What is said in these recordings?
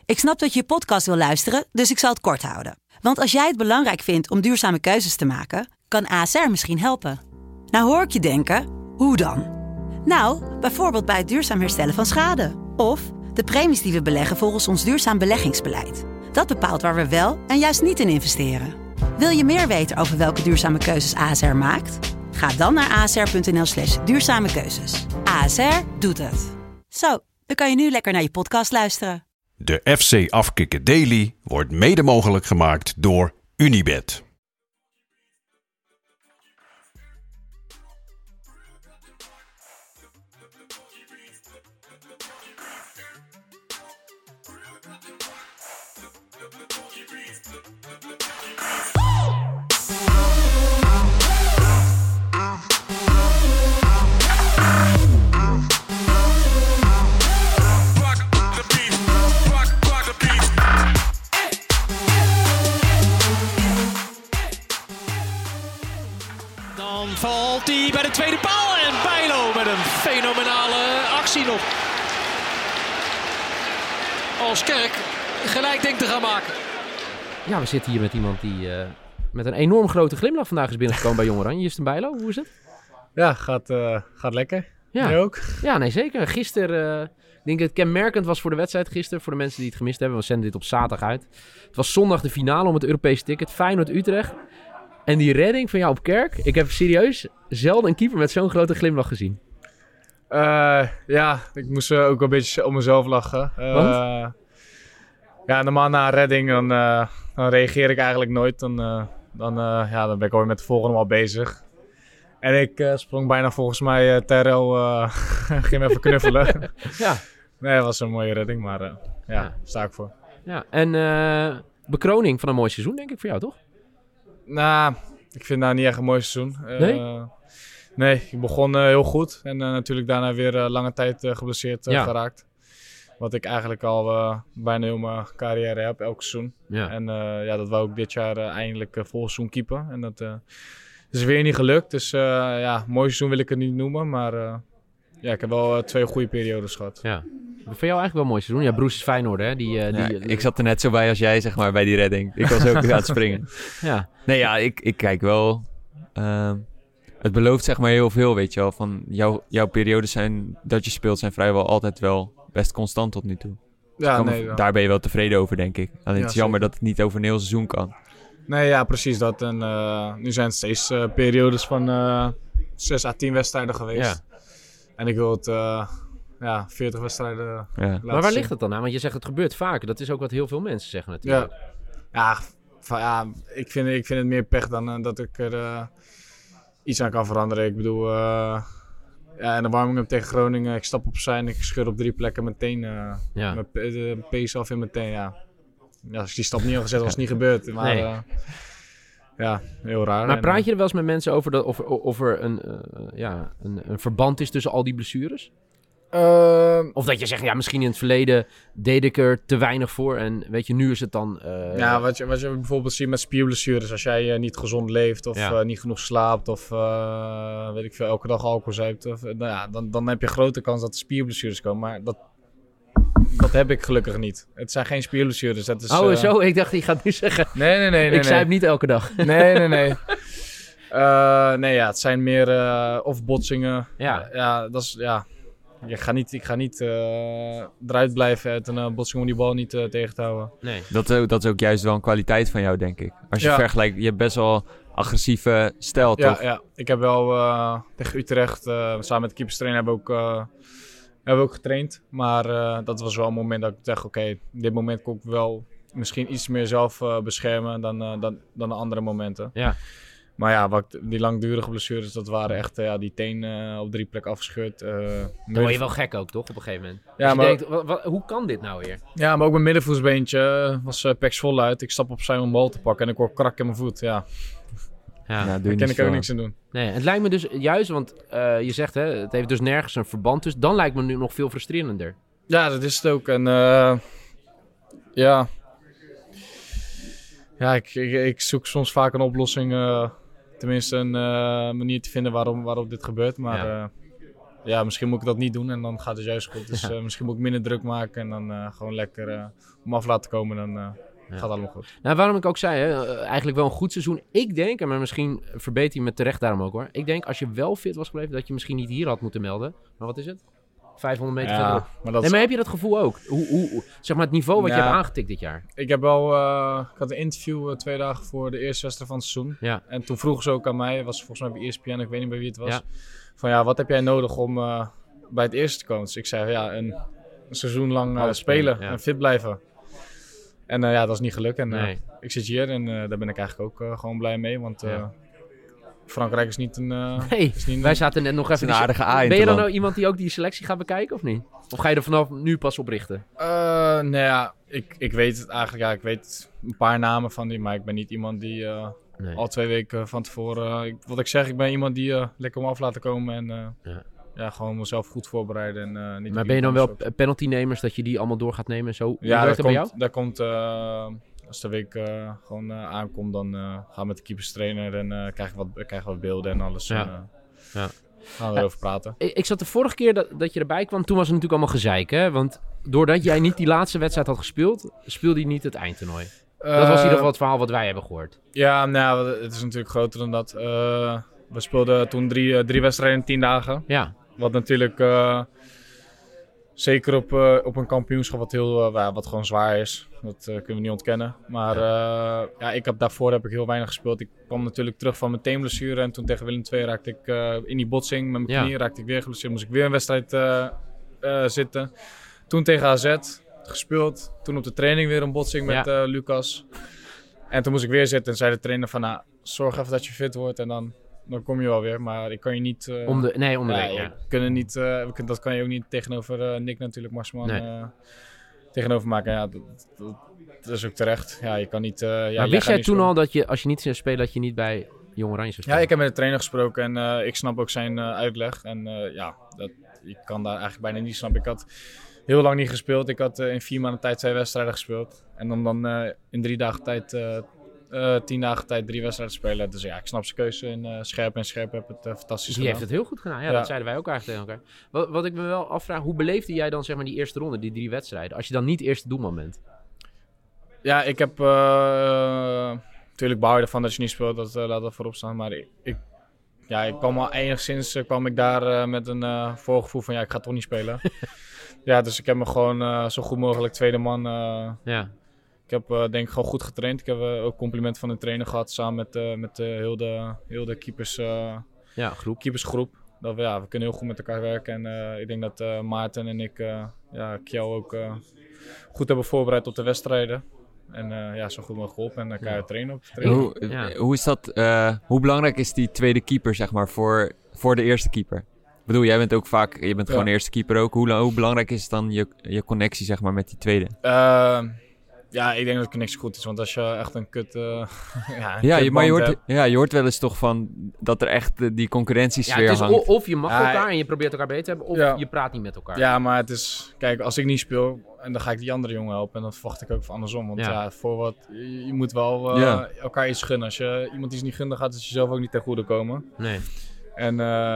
Ik snap dat je podcast wil luisteren, dus ik zal het kort houden. Want als jij het belangrijk vindt om duurzame keuzes te maken, kan ASR misschien helpen. Nou hoor ik je denken, hoe dan? Nou, bijvoorbeeld bij het duurzaam herstellen van schade. Of de premies die we beleggen volgens ons duurzaam beleggingsbeleid. Dat bepaalt waar we wel en juist niet in investeren. Wil je meer weten over welke duurzame keuzes ASR maakt? Ga dan naar asr.nl/duurzame keuzes. ASR doet het. Zo, dan kan je nu lekker naar je podcast luisteren. De FC Afkikken Daily wordt mede mogelijk gemaakt door Unibet. Valt hij bij de tweede paal en Bijlo met een fenomenale actie nog. Als Kerk gelijk denkt te gaan maken. Ja, we zitten hier met iemand die met een enorm grote glimlach vandaag is binnengekomen bij Jong Oranje. Justin Bijlo, hoe is het? Ja, gaat lekker. Ja. Jij ook? Ja, nee zeker. Gisteren, ik denk dat het kenmerkend was voor de wedstrijd gisteren. Voor de mensen die het gemist hebben. We zenden dit op zaterdag uit. Het was zondag de finale om het Europese ticket. Feyenoord-Utrecht. En die redding van jou op Kerk. Ik heb serieus zelden een keeper met zo'n grote glimlach gezien. Ja, ik moest ook een beetje om mezelf lachen. Ja, normaal na een redding dan reageer ik eigenlijk nooit. Dan ben ik alweer met de volgende al bezig. En ik sprong bijna volgens mij Terrell, ging hem even knuffelen. Ja. Nee, dat was een mooie redding, maar sta ik voor. Ja, en bekroning van een mooi seizoen denk ik voor jou, toch? Nou, ik vind het niet echt een mooi seizoen. Nee? Nee, ik begon heel goed. En natuurlijk daarna weer lange tijd geblesseerd geraakt. Wat ik eigenlijk al bijna heel mijn carrière heb, elk seizoen. Ja. En dat wou ik dit jaar eindelijk vol seizoen keepen. En dat is weer niet gelukt. Dus mooi seizoen wil ik het niet noemen. Maar ik heb wel 2 goede periodes gehad. Ja. Voor jou eigenlijk wel een mooi seizoen. Ja, Broes is Feyenoord, hè? Ik zat er net zo bij als jij, zeg maar, bij die redding. Ik was ook aan het springen. Ja. Nee, ja, ik kijk wel. Het belooft, zeg maar, heel veel, weet je wel. Van jouw periodes dat je speelt zijn vrijwel altijd wel best constant tot nu toe. Ja, daar ben je wel tevreden over, denk ik. Alleen het is jammer dat het niet over een heel seizoen kan. Nee, ja, precies dat. En nu zijn het steeds periodes van 6 à 10 wedstrijden geweest. Ja. En ik wil het 40 wedstrijden laten Maar waar zien. ligt het dan aan? Want je zegt het gebeurt vaker. Dat is ook wat heel veel mensen zeggen natuurlijk. Ik vind het meer pech dan dat ik er iets aan kan veranderen. Ik bedoel, in de warming-up tegen Groningen, ik stap opzij en ik scheur op 3 plekken meteen mijn pees af in meteen. Ja, als ik die stap niet had gezet, was het niet gebeurd. Maar nee. Heel raar. Maar praat je er wel eens met mensen over of er een verband is tussen al die blessures? Of dat je zegt, misschien in het verleden deed ik er te weinig voor en weet je, nu is het dan... wat je bijvoorbeeld ziet met spierblessures, als jij niet gezond leeft of niet genoeg slaapt of weet ik veel, elke dag alcohol zuipt, dan heb je grote kans dat er spierblessures komen, maar dat heb ik gelukkig niet. Het zijn geen spierblessures. Het is, zo? Ik dacht, die gaat nu zeggen, nee. Ik zuip niet elke dag. Nee. Het zijn meer of botsingen. Ja, dat is... Ja. Ik ga niet eruit blijven uit een botsing om die bal niet tegen te houden. Nee. Dat is ook juist wel een kwaliteit van jou, denk ik. Als je vergelijkt, je hebt best wel agressieve stijl, toch? Ja, ik heb wel tegen Utrecht, samen met de keeperstrainer hebben we ook getraind. Maar dat was wel een moment dat ik dacht, oké, dit moment kon ik wel misschien iets meer zelf beschermen dan de andere momenten. Ja. Maar die langdurige blessures, dat waren echt die teen op 3 plekken afgescheurd. Dan word je wel gek ook, toch, op een gegeven moment? Ja, maar... je denkt, hoe kan dit nou weer? Ja, maar ook mijn middenvoetsbeentje was peks voluit. Ik stap opzij om een bal te pakken en ik hoor krak in mijn voet. Ja, daar kan ik ook niks aan doen. Nee, het lijkt me dus juist, want je zegt, het heeft dus nergens een verband. Dus dan lijkt me nu nog veel frustrerender. Ja, dat is het ook. En ik zoek soms vaak een oplossing... Tenminste, een manier te vinden waarop dit gebeurt. Maar ja, misschien moet ik dat niet doen en dan gaat het juist goed. Dus misschien moet ik minder druk maken en dan gewoon lekker om af laten komen. Dan gaat het allemaal goed. Nou, waarom ik ook zei, eigenlijk wel een goed seizoen. Ik denk, maar misschien verbeter je me terecht daarom ook hoor. Ik denk als je wel fit was gebleven, dat je misschien niet hier had moeten melden. Maar wat is het? 500 meter verderop. Maar heb je dat gevoel ook? Hoe zeg maar het niveau wat je hebt aangetikt dit jaar? Ik heb wel, ik had een interview 2 dagen voor de eerste wedstrijd van het seizoen. Ja. En toen vroegen ze ook aan mij, was volgens mij bij ESPN, ik weet niet bij wie het was. Ja. Van wat heb jij nodig om bij het eerste te komen? Dus ik zei een seizoen lang spelen en fit blijven. En dat is niet gelukt. En ik zit hier en daar ben ik eigenlijk ook gewoon blij mee. Want Frankrijk is niet een... wij zaten net nog even... een aardige A. Ben je dan nou iemand die ook die selectie gaat bekijken of niet? Of ga je er vanaf nu pas op richten? Ik weet het eigenlijk. Ja, ik weet een paar namen van die. Maar ik ben niet iemand die al 2 weken van tevoren... wat ik zeg, ik ben iemand die lekker om af laten komen. En gewoon mezelf goed voorbereiden. En, niet maar ben je dan wel penaltynemers dat je die allall door gaat nemen en zo? Ja, dat bij jou? Daar komt... als de week gewoon aankomt, dan gaan we met de keeperstrainer en krijgen we wat beelden en alles. Gaan we erover praten. Ik zat de vorige keer dat je erbij kwam, toen was het natuurlijk allemaal gezeik, hè? Want doordat jij niet die laatste wedstrijd had gespeeld, speelde je niet het eindtoernooi. Dat was in ieder geval het verhaal wat wij hebben gehoord. Ja, nou, het is natuurlijk groter dan dat. We speelden toen 3 wedstrijden in 10 dagen. Ja. Wat natuurlijk... zeker op een kampioenschap wat gewoon zwaar is. Dat kunnen we niet ontkennen. Maar daarvoor heb ik heel weinig gespeeld. Ik kwam natuurlijk terug van mijn teenblessure. En toen tegen Willem II raakte ik in die botsing met mijn knie. Raakte ik weer geblesseerd. Moest ik weer een wedstrijd zitten. Toen tegen AZ gespeeld. Toen op de training weer een botsing met Lucas. En toen moest ik weer zitten. En zei de trainer van zorg even dat je fit wordt. En dan kom je wel weer, maar ik kan je niet... om de week, kunnen niet, dat kan je ook niet tegenover Nick natuurlijk, Marsman, tegenover maken. Ja, dat is ook terecht. Ja, je kan niet... maar wist jij toen al dat je, als je niet zou spelen, dat je niet bij Jong Oranje zou spelen? Ja, ik heb met de trainer gesproken en ik snap ook zijn uitleg. En ik kan daar eigenlijk bijna niet snappen. Ik had heel lang niet gespeeld. Ik had in 4 maanden tijd 2 wedstrijden gespeeld. En om dan in 3 dagen tijd... 10 dagen tijd 3 wedstrijden spelen. Dus ik snap zijn keuze. En Scherp heb het fantastisch gedaan. Die heeft het heel goed gedaan. Ja, dat zeiden wij ook eigenlijk tegen elkaar. Wat ik me wel afvraag, hoe beleefde jij dan zeg maar die eerste ronde, die 3 wedstrijden? Als je dan niet eerste doelman bent. Ja, ik heb natuurlijk behouden ervan dat je niet speelt. Dat laat dat voorop staan. Maar ik kwam al enigszins daar met een voorgevoel van ik ga toch niet spelen. Dus ik heb me gewoon zo goed mogelijk tweede man... Ik heb denk ik gewoon goed getraind. Ik heb ook complimenten van de trainer gehad samen met heel de keepersgroep. Dat we kunnen heel goed met elkaar werken. En ik denk dat Maarten en ik Kjell ook goed hebben voorbereid op de wedstrijden. En zo goed mogelijk geholpen en elkaar trainen op de training. Hoe is dat? Hoe belangrijk is die tweede keeper zeg maar voor de eerste keeper? Ik bedoel, jij bent ook vaak, je bent gewoon de eerste keeper ook. Hoe belangrijk is dan je connectie zeg maar met die tweede? Ja, ik denk dat de connectie goed is, want als je echt een kut... maar je hoort wel eens toch van dat er echt die concurrentiesfeer hangt. Of je mag elkaar en je probeert elkaar beter te hebben, of je praat niet met elkaar. Ja, maar het is... Kijk, als ik niet speel, en dan ga ik die andere jongen helpen, en dan verwacht ik ook van andersom. Want je moet wel elkaar iets gunnen. Als je iemand iets niet gunt, dan gaat het jezelf ook niet ten goede komen. Nee. En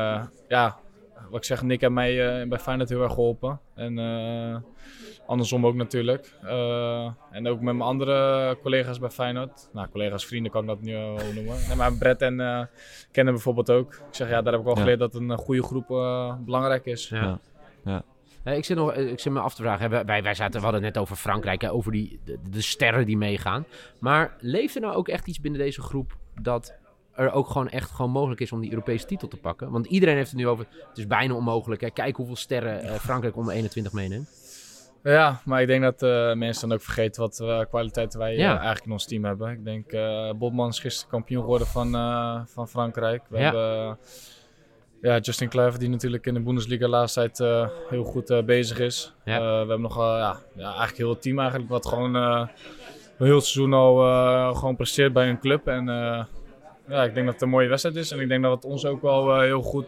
wat ik zeg, Nick heeft mij bij Feyenoord heel erg geholpen. En... andersom ook natuurlijk. En ook met mijn andere collega's bij Feyenoord. Nou, collega's, vrienden kan ik dat nu wel noemen. Nee, maar Brett en kennen bijvoorbeeld ook. Ik zeg, daar heb ik al geleerd dat een goede groep belangrijk is. Ja. Ik zit me af te vragen. We hadden het net over Frankrijk, over de sterren die meegaan. Maar leeft er nou ook echt iets binnen deze groep dat er ook gewoon mogelijk is om die Europese titel te pakken? Want iedereen heeft het nu over, het is bijna onmogelijk. Hè? Kijk hoeveel sterren Frankrijk onder 21 meeneemt. Ja, maar ik denk dat mensen dan ook vergeten wat kwaliteiten wij eigenlijk in ons team hebben. Ik denk, Botman is gisteren kampioen geworden van Frankrijk. We hebben Justin Kluivert, die natuurlijk in de Bundesliga de laatste tijd heel goed bezig is. Ja. We hebben nog eigenlijk heel het team eigenlijk, wat gewoon heel het seizoen al gewoon presteert bij een club. En ik denk dat het een mooie wedstrijd is. En ik denk dat het ons ook wel heel goed...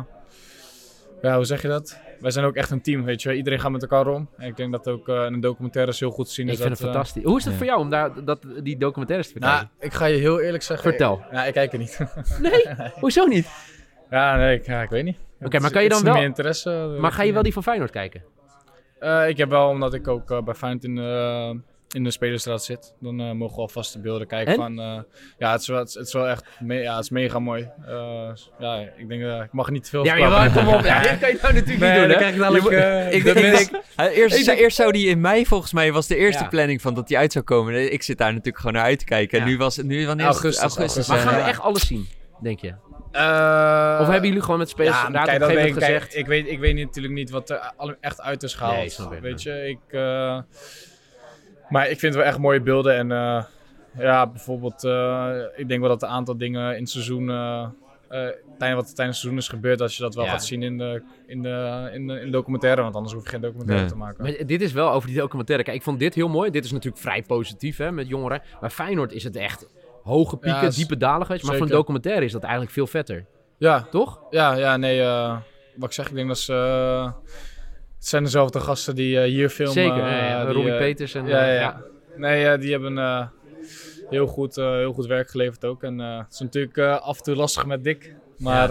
hoe zeg je dat? Wij zijn ook echt een team, weet je. Iedereen gaat met elkaar om. En ik denk dat ook in een documentaire heel goed te zien is. Ik vind het fantastisch. Hoe is het voor jou om die documentaires te vertellen? Nou, ik ga je heel eerlijk zeggen... Vertel. Ik kijk er niet. Nee? Hoezo niet? Ja, nee, ik weet niet. Oké, maar kan je dan wel... meer interesse. Maar ga je wel die van Feyenoord kijken? Ik heb wel, omdat ik ook bij Feyenoord in de Spelerstraat zit. Dan mogen we alvast de beelden kijken van... het is wel echt het is mega mooi. Ik denk, ik mag niet te veel verklappen. Kom op. Ja, dit kan je nou natuurlijk niet doen, hè? Eerst zou die in mei, volgens mij, was de eerste planning van dat die uit zou komen. Ik zit daar natuurlijk gewoon naar uit te kijken. En nu wanneer augustus. Maar gaan we echt alles zien, denk je? Of hebben jullie gewoon met spelers op een gegeven moment gezegd... Ik weet natuurlijk niet wat er echt uit is gehaald. Nee, weet je, maar ik vind het wel echt mooie beelden. En bijvoorbeeld, ik denk wel dat een aantal dingen in het seizoen... wat tijdens het seizoen is gebeurd, dat je dat wel gaat zien in de documentaire. Want anders hoef je geen documentaire te maken. Maar dit is wel over die documentaire. Kijk, ik vond dit heel mooi. Dit is natuurlijk vrij positief, hè, met jongeren. Maar Feyenoord is het echt... Hoge pieken, diepe dalen geweest. Maar voor een documentaire is dat eigenlijk veel vetter. Ja. Toch? Wat ik zeg, ik denk dat het zijn dezelfde gasten die hier filmen. Zeker, Robbie Peters. En, die hebben heel goed werk geleverd ook. En het is natuurlijk af en toe lastig met Dick. Maar,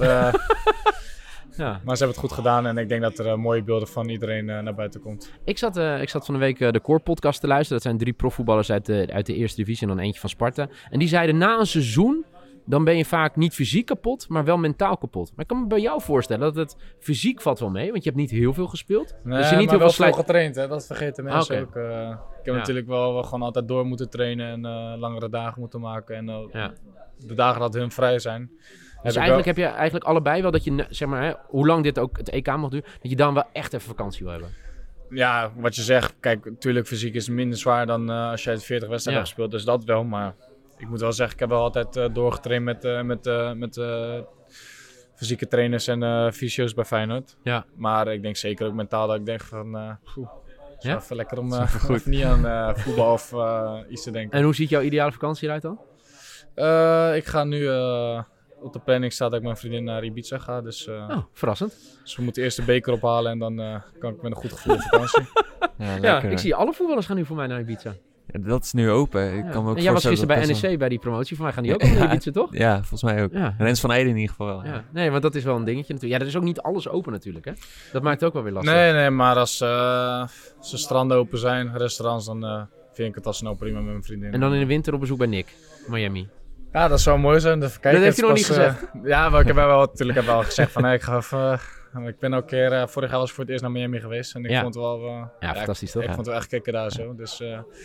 maar ze hebben het goed gedaan. En ik denk dat er mooie beelden van iedereen naar buiten komt. Ik zat van de week de Core podcast te luisteren. Dat zijn 3 profvoetballers uit de eerste divisie en dan eentje van Sparta. En die zeiden na een seizoen, dan ben je vaak niet fysiek kapot, maar wel mentaal kapot. Maar ik kan me bij jou voorstellen dat het fysiek valt wel mee, want je hebt niet heel veel gespeeld. Nee, dus je niet maar heel veel getraind, hè? Dat vergeten mensen ook. Ik heb natuurlijk wel gewoon altijd door moeten trainen en langere dagen moeten maken. En de dagen dat hun vrij zijn. Dus eigenlijk heb je eigenlijk allebei wel dat je, zeg maar, hoe lang dit ook het EK mag duren, dat je dan wel echt even vakantie wil hebben. Ja, wat je zegt, kijk, natuurlijk fysiek is het minder zwaar dan als je uit 40 wedstrijden hebt gespeeld, dus dat wel. Maar ik moet wel zeggen, ik heb wel altijd doorgetraind met fysieke trainers en fysio's bij Feyenoord. Ja. Maar ik denk zeker ook mentaal dat ik denk van, het is even lekker om even niet aan voetbal of iets te denken. En hoe ziet jouw ideale vakantie eruit dan? Ik ga nu... op de planning staat dat ik mijn vriendin naar Ibiza ga. Dus, verrassend. Dus we moeten eerst de beker ophalen en dan kan ik met een goed gevoel op vakantie. Ik zie alle voetballers gaan nu voor mij naar Ibiza. Ja, dat is nu open. Ik kan me ook jij was gisteren bij NEC bij die promotie. Voor mij gaan die ook naar Ibiza, toch? Ja, volgens mij ook. Ja. Rens van Eijden in ieder geval wel. Ja. Nee, want dat is wel een dingetje natuurlijk. Ja, er is ook niet alles open natuurlijk, hè? Dat maakt het ook wel weer lastig. Nee, maar als de stranden open zijn, restaurants, dan vind ik het al snel prima met mijn vriendin. En dan in de winter op bezoek bij Nick, Miami. Ja, dat zou mooi zijn. Dat heeft hij nog niet gezegd. Maar ik heb wel gezegd van ik ga even... Ik ben ook een keer, vorig jaar was ik voor het eerst naar Miami geweest. En ik vond het wel... fantastisch toch? Ik vond het wel echt kicken daar zo. Dus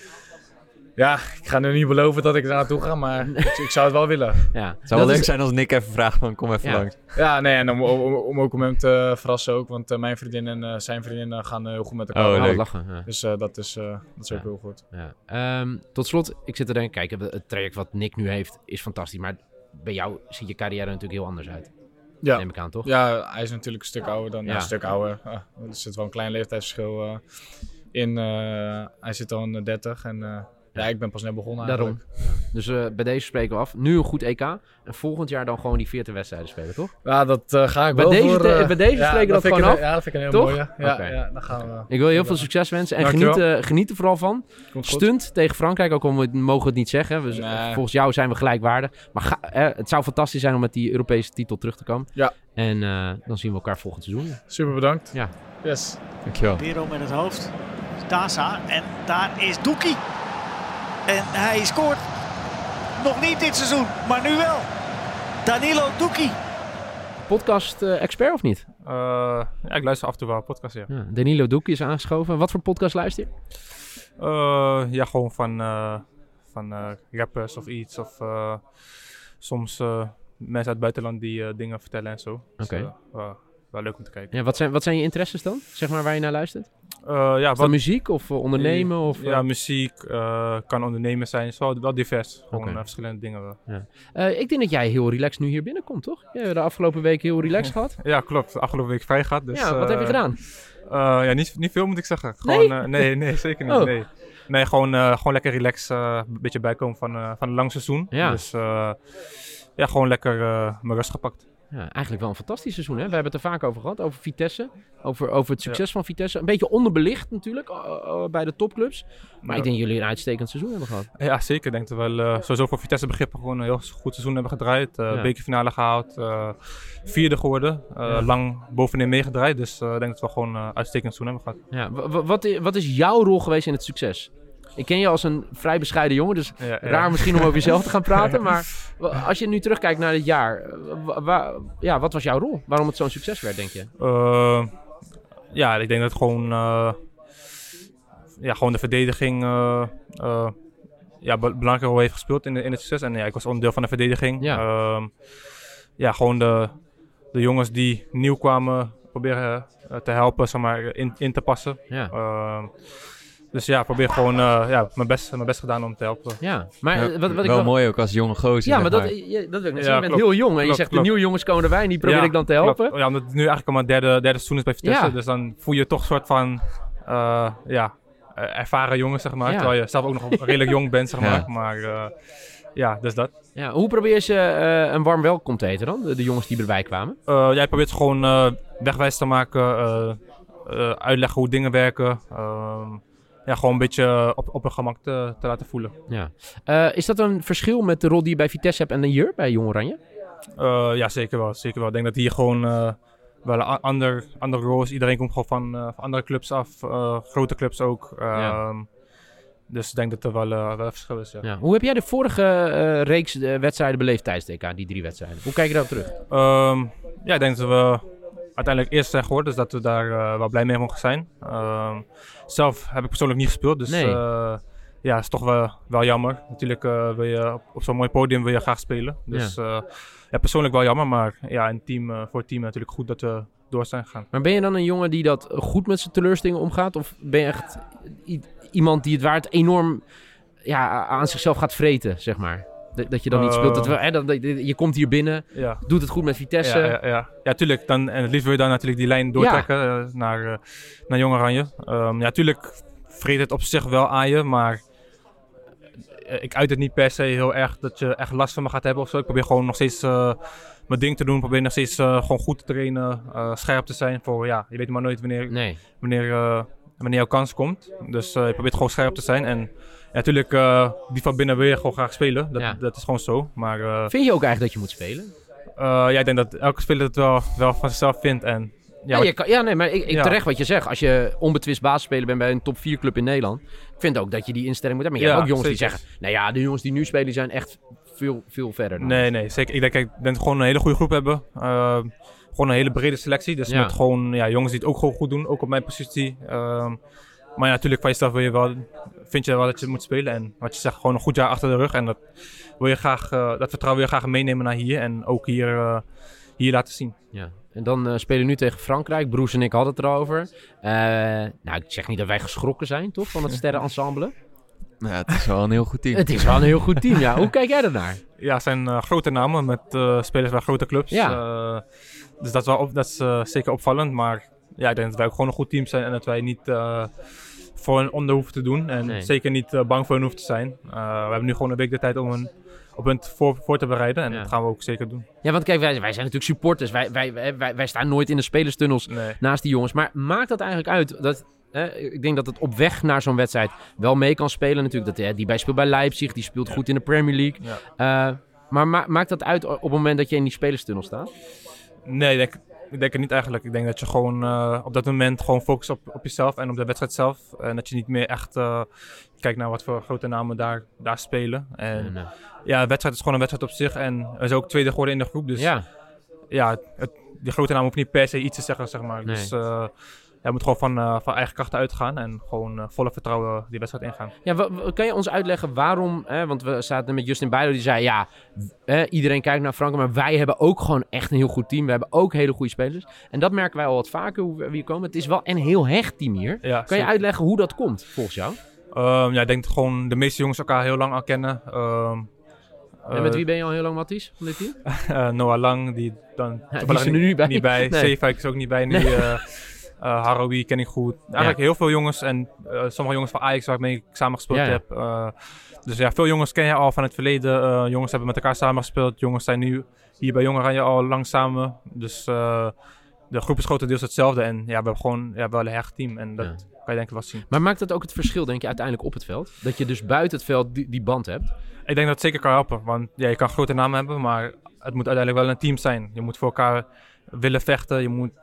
ik ga nu niet beloven dat ik daar naartoe ga, maar ik zou het wel willen. Ja. Het zou wel leuk zijn als Nick even vraagt van kom even langs. Ja, nee, en om ook om hem te verrassen ook. Want mijn vriendin en zijn vriendin gaan heel goed met elkaar. Leuk. Lachen. Ja. Dus dat is ook heel goed. Ja. Tot slot, ik zit te denken, kijk, het traject wat Nick nu heeft is fantastisch. Maar bij jou ziet je carrière natuurlijk heel anders uit. Ja. Neem ik aan, toch? Ja, hij is natuurlijk een stuk ouder dan een stuk ouder. Er zit wel een klein leeftijdsverschil in. Hij zit al in de 30 en... ik ben pas net begonnen eigenlijk. Daarom. Dus bij deze spreken we af. Nu een goed EK. En volgend jaar dan gewoon die 40 wedstrijden spelen, toch? Ja, dat ga ik wel bij deze spreken we dat gewoon af. Ja, dat vind ik een heel mooie. Ja, dan gaan we. Ik wil je heel veel succes wensen. En geniet er vooral van. Stunt tegen Frankrijk, ook al mogen we het niet zeggen. Volgens jou zijn we gelijkwaardig. Maar het zou fantastisch zijn om met die Europese titel terug te komen. Ja. En dan zien we elkaar volgend seizoen. Super bedankt. Ja. Yes. Dankjewel. Bero met het hoofd. Daza. En daar is Doekie. En hij scoort nog niet dit seizoen, maar nu wel. Danilo Doekie. Podcast-expert of niet? Ik luister af en toe wel podcast, ja. Danilo Doekie is aangeschoven. Wat voor podcast luister je? Gewoon van rappers of iets. Of soms mensen uit het buitenland die dingen vertellen en zo. Oké. Wel leuk om te kijken. Ja, wat zijn je interesses dan? Zeg maar waar je naar luistert? Wat muziek of ondernemen? Ja, muziek. Kan ondernemen zijn. Het is wel divers. Gewoon verschillende dingen wel. Ja. Ik denk dat jij heel relaxed nu hier binnenkomt, toch? Je hebt de afgelopen week heel relaxed gehad. Ja, klopt. De afgelopen week vrij gehad. Dus, wat heb je gedaan? Niet veel moet ik zeggen. Gewoon, nee, zeker niet. Nee, gewoon lekker relaxed. Een beetje bijkomen van een lang seizoen. Ja. Dus gewoon lekker mijn rust gepakt. Ja, eigenlijk wel een fantastisch seizoen. Hè? We hebben het er vaak over gehad, over Vitesse. Over het succes van Vitesse. Een beetje onderbelicht natuurlijk bij de topclubs. Maar ik denk dat jullie een uitstekend seizoen hebben gehad. Ja, zeker. Ik denk dat we wel sowieso voor Vitesse begrippen gewoon een heel goed seizoen hebben gedraaid. Bekerfinale gehaald. 4e geworden. Lang bovenin meegedraaid. Dus ik denk dat we gewoon een uitstekend seizoen hebben gehad. Ja, wat is jouw rol geweest in het succes? Ik ken je als een vrij bescheiden jongen, dus raar misschien om over jezelf te gaan praten. Maar als je nu terugkijkt naar dit jaar, wat was jouw rol? Waarom het zo'n succes werd, denk je? Ik denk dat gewoon de verdediging belangrijke rol heeft gespeeld in het succes. En ik was onderdeel van de verdediging. Gewoon de jongens die nieuw kwamen proberen te helpen, zeg maar, in te passen. Dus probeer gewoon mijn best gedaan om te helpen. Ja, maar wat wel ik mooi ook als jonge gozer. Ja, maar dat wil ik net zeggen. Je bent heel jong en je zegt de nieuwe jongens komen erbij en die probeer ik dan te helpen. Klopt. Ja, omdat het nu eigenlijk al mijn derde seizoen is bij Vitesse. Dus dan voel je toch een soort van ervaren jongens, zeg maar. Terwijl je zelf ook nog redelijk jong bent, zeg maar. Maar dus dat. Ja, hoe probeer je ze een warm welkom te heten dan? De jongens die erbij kwamen? Jij probeert ze gewoon wegwijs te maken, uitleggen hoe dingen werken. Gewoon een beetje op hun gemak te laten voelen. Ja. Is dat een verschil met de rol die je bij Vitesse hebt en hier bij Jong Oranje? Ja, zeker wel. Ik denk dat hier gewoon wel een andere rol is. Iedereen komt gewoon van andere clubs af. Grote clubs ook. Dus ik denk dat er wel een verschil is. Ja. Hoe heb jij de vorige reeks wedstrijden beleefd tijdens de EK, die 3 wedstrijden? Hoe kijk je daarop terug? Ik denk dat we uiteindelijk eerst zijn geworden, dus dat we daar wel blij mee mogen zijn. Zelf heb ik persoonlijk niet gespeeld, dus is toch wel jammer. Natuurlijk wil je op zo'n mooi podium wil je graag spelen. Dus persoonlijk wel jammer, maar voor het team natuurlijk goed dat we door zijn gegaan. Maar ben je dan een jongen die dat goed met zijn teleurstellingen omgaat? Of ben je echt iemand die het waard enorm aan zichzelf gaat vreten, zeg maar? Dat je dan niet speelt. Je komt hier binnen, doet het goed met Vitesse. Ja, tuurlijk. En het liefst wil je dan natuurlijk die lijn doortrekken naar Jong Oranje. Tuurlijk vreet het op zich wel aan je, maar ik uit het niet per se heel erg dat je echt last van me gaat hebben of zo. Ik probeer gewoon nog steeds mijn ding te doen. Probeer nog steeds gewoon goed te trainen, scherp te zijn. Je weet maar nooit wanneer jouw kans komt. Dus je probeert gewoon scherp te zijn. En natuurlijk, die van binnen wil je gewoon graag spelen. Dat is gewoon zo. Maar, vind je ook eigenlijk dat je moet spelen? Ik denk dat elke speler het wel van zichzelf vindt. En, maar ik terecht wat je zegt. Als je onbetwist basisspeler bent bij een top 4 club in Nederland. Ik vind ook dat je die instelling moet hebben. Maar je hebt ook jongens die zeggen, de jongens die nu spelen zijn echt veel verder. Nee, zeker. Ik denk dat we gewoon een hele goede groep hebben. Gewoon een hele brede selectie. Dus met gewoon jongens die het ook gewoon goed doen. Ook op mijn positie. Maar natuurlijk van jezelf vind je wel dat je moet spelen. En wat je zegt, gewoon een goed jaar achter de rug. En dat vertrouwen wil je graag meenemen naar hier. En ook hier laten zien. Ja. En dan spelen we nu tegen Frankrijk. Broes en ik hadden het erover. Ik zeg niet dat wij geschrokken zijn, toch? Van het sterrenensemble. Nou, het is wel een heel goed team. Het is wel een heel goed team, ja. Hoe kijk jij ernaar? Ja, het zijn grote namen met spelers bij grote clubs. Ja. Dus dat is zeker opvallend. Maar ik denk dat wij ook gewoon een goed team zijn. En dat wij niet voor hun onder hoeven te doen. En zeker niet bang voor hun hoeven te zijn. We hebben nu gewoon een week de tijd om op hun voor te bereiden. En dat gaan we ook zeker doen. Ja, want kijk, wij zijn natuurlijk supporters. Wij staan nooit in de spelerstunnels naast die jongens. Maar maakt dat eigenlijk uit dat... ik denk dat het op weg naar zo'n wedstrijd wel mee kan spelen. Natuurlijk, die speelt bij Leipzig, die speelt goed in de Premier League. Ja. Maar maakt dat uit op het moment dat je in die spelerstunnel staat? Nee, ik denk het niet eigenlijk. Ik denk dat je gewoon op dat moment gewoon focust op jezelf en op de wedstrijd zelf. En dat je niet meer echt kijkt naar wat voor grote namen daar spelen. En de wedstrijd is gewoon een wedstrijd op zich. En er is ook tweede geworden in de groep. Dus die grote namen hoeft niet per se iets te zeggen, zeg maar. Nee. Dus... je moet gewoon van eigen krachten uitgaan en gewoon volle vertrouwen die wedstrijd ingaan. Ja, kan je ons uitleggen waarom, want we zaten met Justin Bijlo, die zei iedereen kijkt naar Frankrijk, maar wij hebben ook gewoon echt een heel goed team. We hebben ook hele goede spelers. En dat merken wij al wat vaker, hoe we hier komen. Het is wel een heel hecht team hier. Ja, kan je uitleggen hoe dat komt, volgens jou? Ik denk dat gewoon de meeste jongens elkaar heel lang al kennen. En met wie ben je al heel lang, Mathies, van dit team? Noah Lang, die dan die is er nu niet bij. Nee. Zeefuik is ook niet bij nu. Haroui ken ik goed. Eigenlijk heel veel jongens en sommige jongens van Ajax waar ik mee samen gespeeld heb. Dus ja, veel jongens ken je al van het verleden. Jongens hebben met elkaar samen gespeeld. Jongens zijn nu hier bij Jong Oranje al lang samen. Dus de groep is grotendeels hetzelfde. En ja, we hebben gewoon wel een hecht team. En dat kan je denk ik wel zien. Maar maakt dat ook het verschil, denk je, uiteindelijk op het veld? Dat je dus buiten het veld die band hebt? Ik denk dat het zeker kan helpen. Want ja, je kan grote namen hebben, maar het moet uiteindelijk wel een team zijn. Je moet voor elkaar willen vechten. Je moet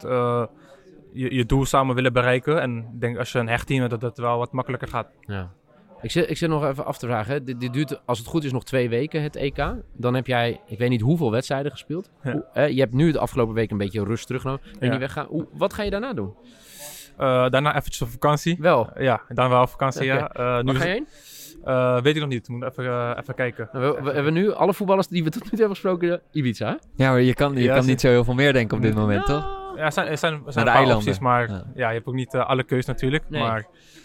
je doel samen willen bereiken. En ik denk als je een hecht team hebt, dat het wel wat makkelijker gaat. Ja. Ik zit nog even af te vragen. Hè. Dit duurt, als het goed is, nog 2 weken, het EK. Dan heb jij, ik weet niet hoeveel wedstrijden gespeeld. Ja. Je hebt nu de afgelopen week een beetje rust teruggenomen. En die weggaan. Wat ga je daarna doen? Daarna eventjes op vakantie. Wel? Ja, dan wel op vakantie, Waar ga je heen? Weet ik nog niet. Moet even kijken. We hebben nu alle voetballers die we tot nu toe hebben gesproken, Ibiza, hè? Ja, maar je kan niet zo heel veel meer denken op dit moment, toch? Ja, er zijn een paar eilanden. opties, maar je hebt ook niet alle keus natuurlijk. Nee. Maar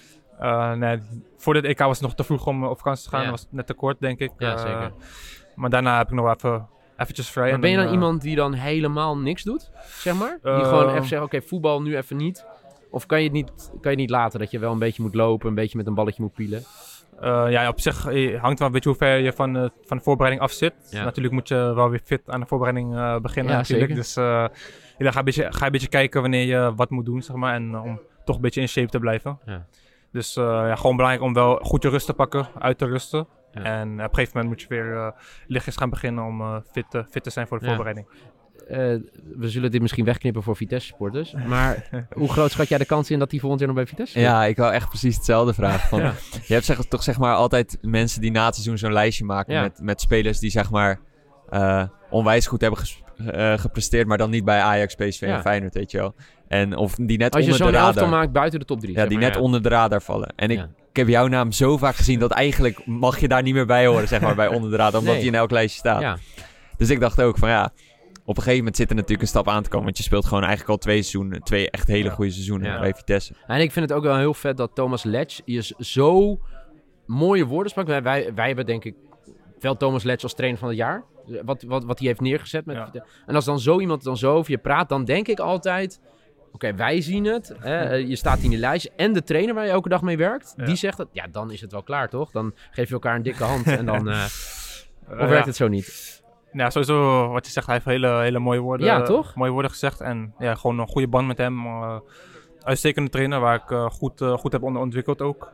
voor dit EK was het nog te vroeg om op vakantie te gaan. Dat was net te kort, denk ik. Ja, zeker. Maar daarna heb ik nog eventjes vrij. Maar ben je dan iemand die dan helemaal niks doet, zeg maar? Die gewoon even zegt, oké, voetbal nu even niet. Of kan je het niet laten dat je wel een beetje moet lopen, een beetje met een balletje moet pielen? Ja, op zich hangt wel een beetje hoe ver je van de voorbereiding af zit. Ja. Natuurlijk moet je wel weer fit aan de voorbereiding beginnen. Ja, natuurlijk. Zeker. Dus dan ga je een beetje kijken wanneer je wat moet doen, zeg maar. En om toch een beetje in shape te blijven. Ja. Dus gewoon belangrijk om wel goed je rust te pakken, uit te rusten. Ja. En op een gegeven moment moet je weer lichtjes gaan beginnen om fit te zijn voor de voorbereiding. We zullen dit misschien wegknippen voor Vitesse-supporters. Maar hoe groot schat jij de kans in dat die volgend jaar nog bij Vitesse zit? Ja, ik wou echt precies hetzelfde vragen. Je hebt toch zeg maar altijd mensen die na het seizoen zo'n lijstje maken met spelers die zeg maar onwijs goed hebben gepresteerd, maar dan niet bij Ajax, PSV en Feyenoord, weet je wel. En of die net als je onder de radar... zo'n elftal maakt buiten de top 3. Ja, die net onder de radar vallen. En ik heb jouw naam zo vaak gezien dat eigenlijk mag je daar niet meer bij horen, zeg maar, bij onder de radar, omdat hij in elk lijstje staat. Ja. Dus ik dacht ook van op een gegeven moment zit er natuurlijk een stap aan te komen. Want je speelt gewoon eigenlijk al 2 seizoenen. 2 echt hele goede seizoenen bij Vitesse. En ik vind het ook wel heel vet dat Thomas Letch zo mooie woorden sprak. Wij hebben denk ik wel Thomas Letch als trainer van het jaar. Wat hij heeft neergezet. En als dan zo iemand dan zo over je praat, dan denk ik altijd... Oké, wij zien het. Je staat in die lijst. En de trainer waar je elke dag mee werkt, die zegt dat... Ja, dan is het wel klaar, toch? Dan geef je elkaar een dikke hand en dan... of werkt het zo niet? Ja, sowieso wat je zegt, hij heeft hele mooie woorden. Ja, toch? Mooie woorden gezegd. En ja, gewoon een goede band met hem. Uitstekende trainer waar ik goed heb ontwikkeld ook.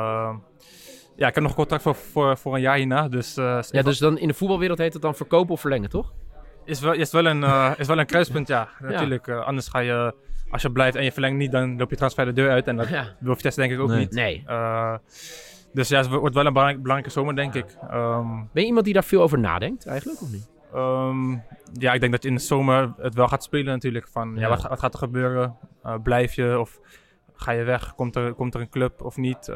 Ja, ik heb nog een contract voor een jaar hierna. Dus, dus dan in de voetbalwereld heet het dan verkopen of verlengen, toch? Is wel een kruispunt, ja. Natuurlijk. Anders ga je, als je blijft en je verlengt niet, dan loop je transfer de deur uit. En dat wil Vitesse denk ik ook niet. Nee. Dus ja, het wordt wel een belangrijke zomer, denk ik. Ben je iemand die daar veel over nadenkt eigenlijk, of niet? Ja, ik denk dat je in de zomer het wel gaat spelen natuurlijk. Van, wat gaat er gebeuren? Blijf je of ga je weg? Komt er een club of niet?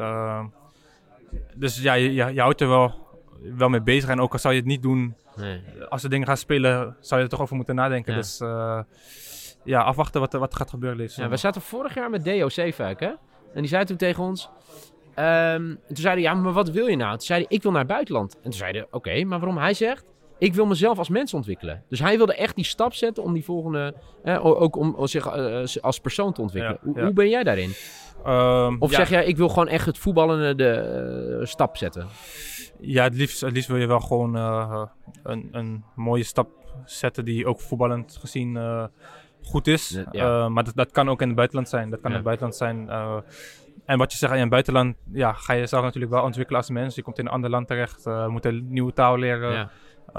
Dus ja, je houdt er wel mee bezig. En ook al zou je het niet doen, als er dingen gaan spelen, zou je er toch over moeten nadenken. Ja. Dus afwachten wat er gaat gebeuren. We zaten vorig jaar met Deo Zeefuik, hè? En die zei toen tegen ons... toen zei hij, maar wat wil je nou? Toen zei hij, ik wil naar het buitenland. En toen zei hij, oké, maar waarom? Hij zegt, ik wil mezelf als mens ontwikkelen. Dus hij wilde echt die stap zetten om die volgende... ook om zich als persoon te ontwikkelen. Hoe ben jij daarin? Of zeg jij, ik wil gewoon echt het voetballen de stap zetten? Ja, het liefst wil je wel gewoon een mooie stap zetten die ook voetballend gezien goed is. Maar dat kan ook in het buitenland zijn. Dat kan in het buitenland zijn... En wat je zegt, in het buitenland ga je jezelf natuurlijk wel ontwikkelen als mens. Je komt in een ander land terecht, moet een nieuwe taal leren.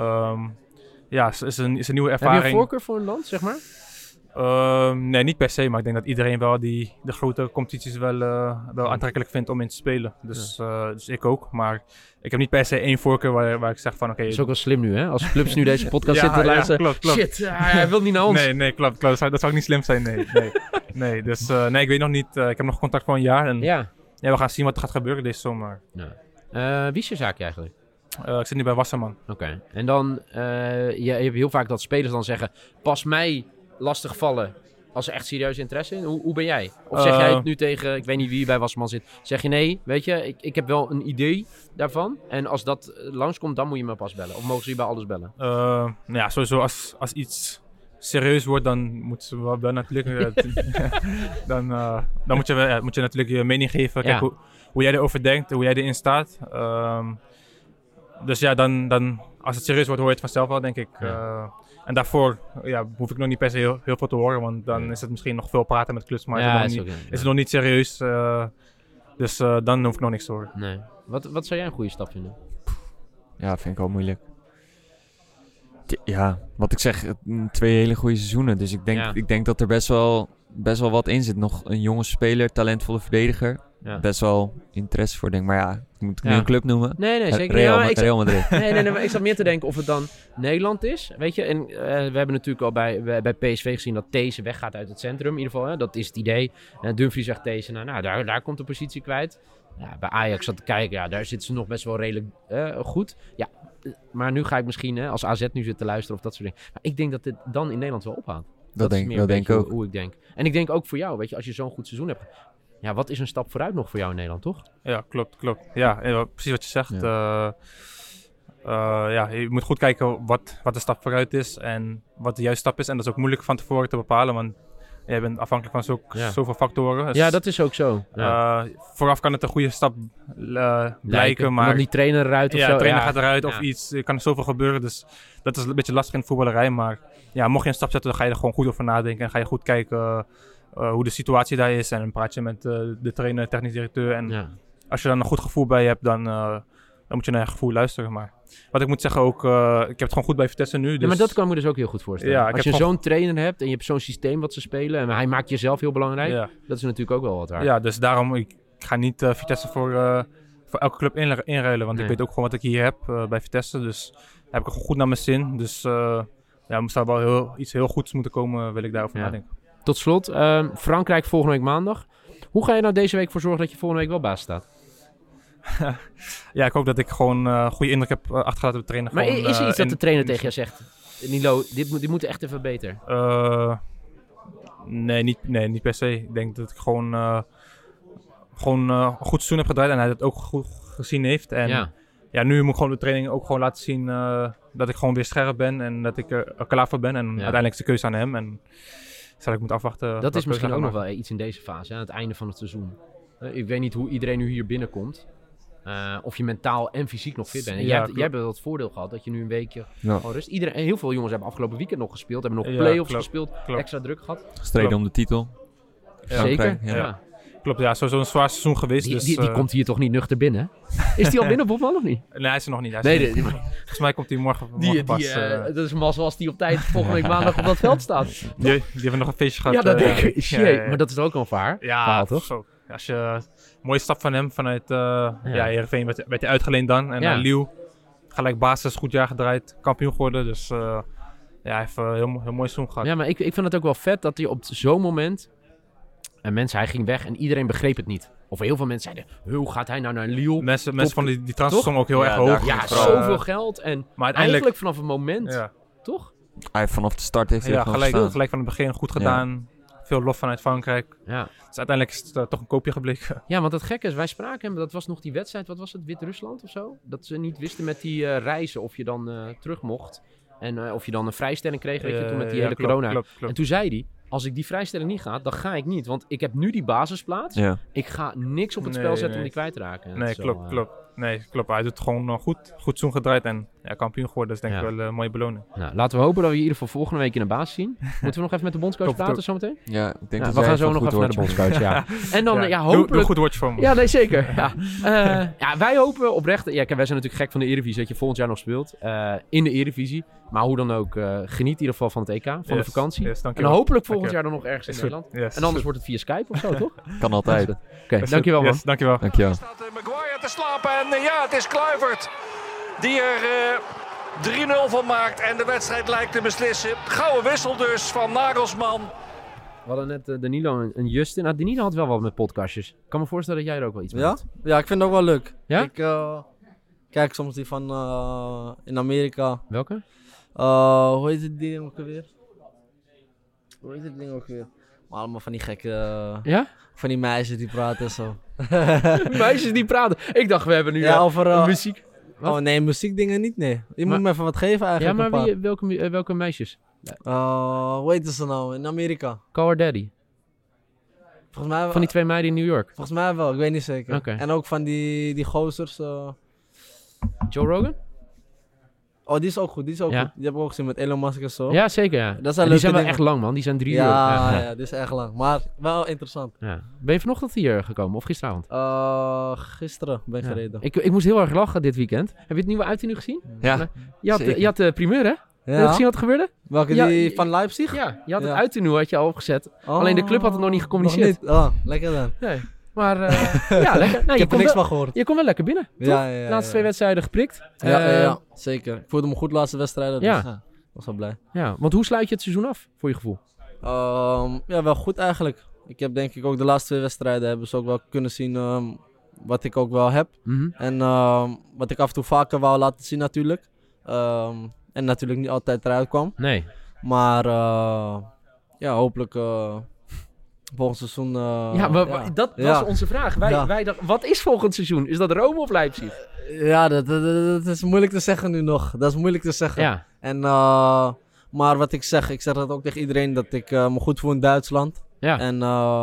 Is een nieuwe ervaring. Heb je een voorkeur voor een land, zeg maar? Nee, niet per se, maar ik denk dat iedereen wel de grote competities wel aantrekkelijk vindt om in te spelen. Dus ik ook, maar ik heb niet per se één voorkeur waar ik zeg van oké. Dat is ook wel slim nu, hè? Als clubs nu deze podcast zitten te luisteren. Klopt. Shit, hij wil niet naar ons. Nee, klopt. Dat zou niet slim zijn, nee. Dus ik weet nog niet. Ik heb nog contact voor een jaar en we gaan zien wat er gaat gebeuren deze zomer. Ja. Wie is je zaakje eigenlijk? Ik zit nu bij Wasserman. Oké. En dan, je hebt heel vaak dat spelers dan zeggen, pas mij lastig vallen als er echt serieus interesse in. Hoe ben jij? Of zeg jij het nu tegen, ik weet niet wie bij Wasserman zit, zeg je nee, weet je, ik heb wel een idee daarvan en als dat langskomt, dan moet je me pas bellen. Of mogen ze je bij alles bellen? Sowieso als iets serieus wordt, dan moet ze wel natuurlijk... dan moet je natuurlijk je mening geven. Kijk hoe jij erover denkt, hoe jij erin staat. Dus ja, dan als het serieus wordt, hoor je het vanzelf wel, denk ik. En daarvoor hoef ik nog niet per se heel veel te horen, want dan is het misschien nog veel praten met clubs, maar is het nog niet serieus. Dus dan hoef ik nog niks te horen. Nee. Wat zou jij een goede stap vinden? Ja, vind ik wel moeilijk. Ja, wat ik zeg, 2 hele goede seizoenen. Dus ik denk dat er best wel wat in zit. Nog een jonge speler, talentvolle verdediger. Ja. Best wel interesse voor, denk ik. Maar ja, moet ik nu een club noemen? Nee, zeker niet. Real Madrid. Nee, maar ik zat meer te denken of het dan Nederland is. Weet je, en we hebben natuurlijk al bij PSV gezien dat These weggaat uit het centrum. In ieder geval, hè? Dat is het idee. En Dumfries zegt These, nou daar komt de positie kwijt. Ja, bij Ajax zat te kijken, daar zitten ze nog best wel redelijk goed. Ja, maar nu ga ik misschien als AZ nu zit te luisteren of dat soort dingen. Maar ik denk dat dit dan in Nederland wel ophoudt. Dat denk ik ook. Hoe ik denk. En ik denk ook voor jou, weet je, als je zo'n goed seizoen hebt. Ja, wat is een stap vooruit nog voor jou in Nederland, toch? Ja, klopt. Ja, precies wat je zegt. Ja. Je moet goed kijken wat de stap vooruit is en wat de juiste stap is. En dat is ook moeilijk van tevoren te bepalen, want je bent afhankelijk van zoveel factoren. Dus, ja, dat is ook zo. Ja. Vooraf kan het een goede stap blijken, maar... Want die trainer eruit of zo. Ja, de trainer gaat eruit of iets. Er kan zoveel gebeuren, dus dat is een beetje lastig in de voetballerij. Maar ja, mocht je een stap zetten, dan ga je er gewoon goed over nadenken. En ga je goed kijken hoe de situatie daar is. En dan praat je met de trainer, technisch directeur. En als je dan een goed gevoel bij hebt, dan moet je naar je gevoel luisteren. Maar wat ik moet zeggen ook, ik heb het gewoon goed bij Vitesse nu. Dus... Ja, maar dat kan ik me dus ook heel goed voorstellen. Ja, als je zo'n trainer hebt en je hebt zo'n systeem wat ze spelen en hij maakt jezelf heel belangrijk, dat is natuurlijk ook wel wat waard. Ja, dus daarom, ik ga niet Vitesse voor elke club inruilen, want ik weet ook gewoon wat ik hier heb bij Vitesse. Dus heb ik er goed naar mijn zin. Dus moest daar wel iets heel goeds moeten komen, wil ik daarover nadenken. Tot slot, Frankrijk volgende week maandag. Hoe ga je nou deze week voor zorgen dat je volgende week wel baas staat? Ja, ik hoop dat ik gewoon goede indruk heb achtergelaten op de trainer. Maar gewoon, is er iets dat de trainer tegen je zegt? Nilo, dit moet echt even beter. Nee, niet per se. Ik denk dat ik gewoon een goed seizoen heb gedraaid en hij dat ook goed gezien heeft. En nu moet ik gewoon de training ook gewoon laten zien dat ik gewoon weer scherp ben en dat ik er klaar voor ben. En uiteindelijk is de keuze aan hem en zal ik moeten afwachten. Dat is misschien ook nog wel iets in deze fase, aan het einde van het seizoen. Ik weet niet hoe iedereen nu hier binnenkomt. Of je mentaal en fysiek nog fit bent. En jij hebt wel het voordeel gehad dat je nu een weekje rust. Heel veel jongens hebben afgelopen weekend nog gespeeld. Hebben nog play-offs gespeeld. Extra druk gehad. Gestreden om de titel. Zeker, ja. Klopt, ja. Sowieso een zwaar seizoen geweest. Die komt hier toch niet nuchter binnen? Is die al binnen, Bobman, of niet? Nee, hij is er nog niet. Volgens mij komt hij morgen pas. Dat is mazzel als die op tijd volgende week maandag op dat veld staat. Die hebben nog een feestje gehad. Ja, dat denk ik. Maar dat is ook al een verhaal, toch? Zo. Als je een mooie stap van hem vanuit Heerenveen werd hij uitgeleend dan. En naar Lille. Gelijk basis, goed jaar gedraaid. Kampioen geworden. Dus hij heeft een heel mooi seizoen gehad. Ja, maar ik vind het ook wel vet dat hij op zo'n moment... En hij ging weg en iedereen begreep het niet. Of heel veel mensen zeiden, hoe gaat hij nou naar Lille? Mensen vonden die transfersom ook heel erg hoog. Ja, zoveel geld. En maar eigenlijk vanaf het moment, toch? Hij vanaf de start heeft hij gelijk van het begin goed gedaan. Veel lof vanuit Frankrijk. Ja. Dus uiteindelijk is het toch een koopje gebleken. Ja, want het gekke is, wij spraken hem, dat was nog die wedstrijd, wat was het, Wit-Rusland of zo? Dat ze niet wisten met die reizen of je dan terug mocht. En of je dan een vrijstelling kreeg, weet je, toen met die hele corona. Klopt. En toen zei hij, als ik die vrijstelling niet ga, dan ga ik niet. Want ik heb nu die basisplaats. Ja. Ik ga niks op het spel zetten om die kwijt te raken. Nee, klopt. Nee, klopt. Hij doet gewoon goed seizoen gedraaid en kampioen geworden. Dat is denk ik wel een mooie beloning. Nou, laten we hopen dat we je in ieder geval volgende week in de basis zien. Moeten we nog even met de bondscoach praten zometeen? Ja, ik denk dat we gaan zo nog even naar de bondscoach. En dan hopelijk... Doe een goed woordje voor me. Ja, nee, zeker. Wij hopen oprecht... Ja, wij zijn natuurlijk gek van de Eredivisie dat je volgend jaar nog speelt. In de Eredivisie. Maar hoe dan ook, geniet in ieder geval van het EK, van de vakantie. En hopelijk volgend jaar dan nog ergens in Nederland. En anders wordt het via Skype of zo, toch? Kan altijd. Oké, dankjewel man. Dankjewel. Staat Maguire te slapen en het is Kluivert die er 3-0 van maakt en de wedstrijd lijkt te beslissen. Gouden wissel dus van Nagelsman. We hadden net Danilo en Justin. Nou, Danilo had wel wat met podcastjes. Ik kan me voorstellen dat jij er ook wel iets mee hebt. Ja, ik vind het ook wel leuk. Ja? Ik kijk soms die van in Amerika. Welke? Hoe heet het ding ook weer? Maar allemaal van die gekke... Van die meisjes die praten en zo. Meisjes die praten? Ik dacht, we hebben nu over muziek. Wat? Oh nee, muziekdingen niet, nee. Je moet me even wat geven eigenlijk. Ja, maar welke meisjes? Hoe heet ze nou? In Amerika. Call Her Daddy. Volgens mij van die 2 meiden in New York? Volgens mij wel, ik weet niet zeker. Okay. En ook van die gozers. Joe Rogan? Oh, die is ook goed. Die heb ik ook gezien met Elon Musk en zo. Ja, zeker. Ja. Dat zijn die zijn wel echt lang, man. Die zijn 3 uur. Ja, die is echt lang. Maar wel interessant. Ja. Ben je vanochtend hier gekomen of gisteravond? Gisteren ben ik gereden. Ik moest heel erg lachen dit weekend. Heb je het nieuwe uiting nu gezien? Ja. Je had de primeur, hè? Heb je gezien wat er gebeurde? Welke, die van Leipzig? Ja, je had het uiting had je al opgezet. Alleen de club had het nog niet gecommuniceerd. Nog niet. Lekker dan. Nee. Maar ja, lekker. Nou, ik heb er niks van gehoord. Je kon wel lekker binnen, toch? Ja, laatste 2 wedstrijden geprikt. Ja, zeker. Ik voelde me goed de laatste wedstrijden, dus was wel blij. Ja, want hoe sluit je het seizoen af, voor je gevoel? Ja, wel goed eigenlijk. Ik heb denk ik ook de laatste 2 wedstrijden hebben ze ook wel kunnen zien wat ik ook wel heb. Mm-hmm. En wat ik af en toe vaker wou laten zien natuurlijk. En natuurlijk niet altijd eruit kwam. Nee. Maar ja, hopelijk... volgend seizoen... dat was onze vraag. Wij dachten, wat is volgend seizoen? Is dat Rome of Leipzig? Ja, dat is moeilijk te zeggen nu nog. Dat is moeilijk te zeggen. Ja. En, maar wat ik zeg dat ook tegen iedereen, dat ik me goed voel in Duitsland. Ja. En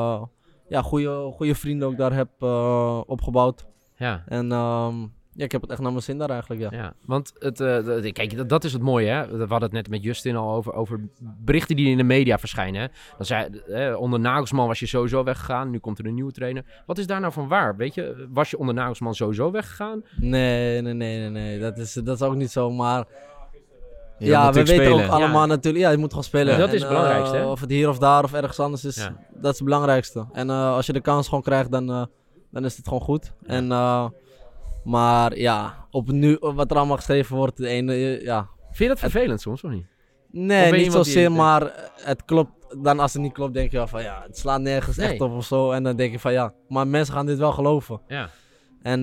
goede vrienden ook daar heb opgebouwd. Ja. En ik heb het echt naar mijn zin daar eigenlijk, ja. Want kijk, dat is het mooie, hè. We hadden het net met Justin al over berichten die in de media verschijnen, hè. Dan zei, onder Nagelsman was je sowieso weggegaan, nu komt er een nieuwe trainer. Wat is daar nou van waar, weet je? Was je onder Nagelsman sowieso weggegaan? Nee. Dat is ook niet zo, maar... Ja, we weten ook allemaal natuurlijk... Ja, je moet gewoon spelen. Ja, dat is het belangrijkste, hè? Of het hier of daar of ergens anders is, dat is het belangrijkste. En als je de kans gewoon krijgt, dan is het gewoon goed. En... maar ja, op nu, wat er allemaal geschreven wordt, de ene, ja. Vind je dat vervelend soms, of niet? Nee, niet zozeer, maar het klopt. Dan als het niet klopt, denk je wel van ja, het slaat nergens echt op of zo. En dan denk je van ja, maar mensen gaan dit wel geloven. Ja. En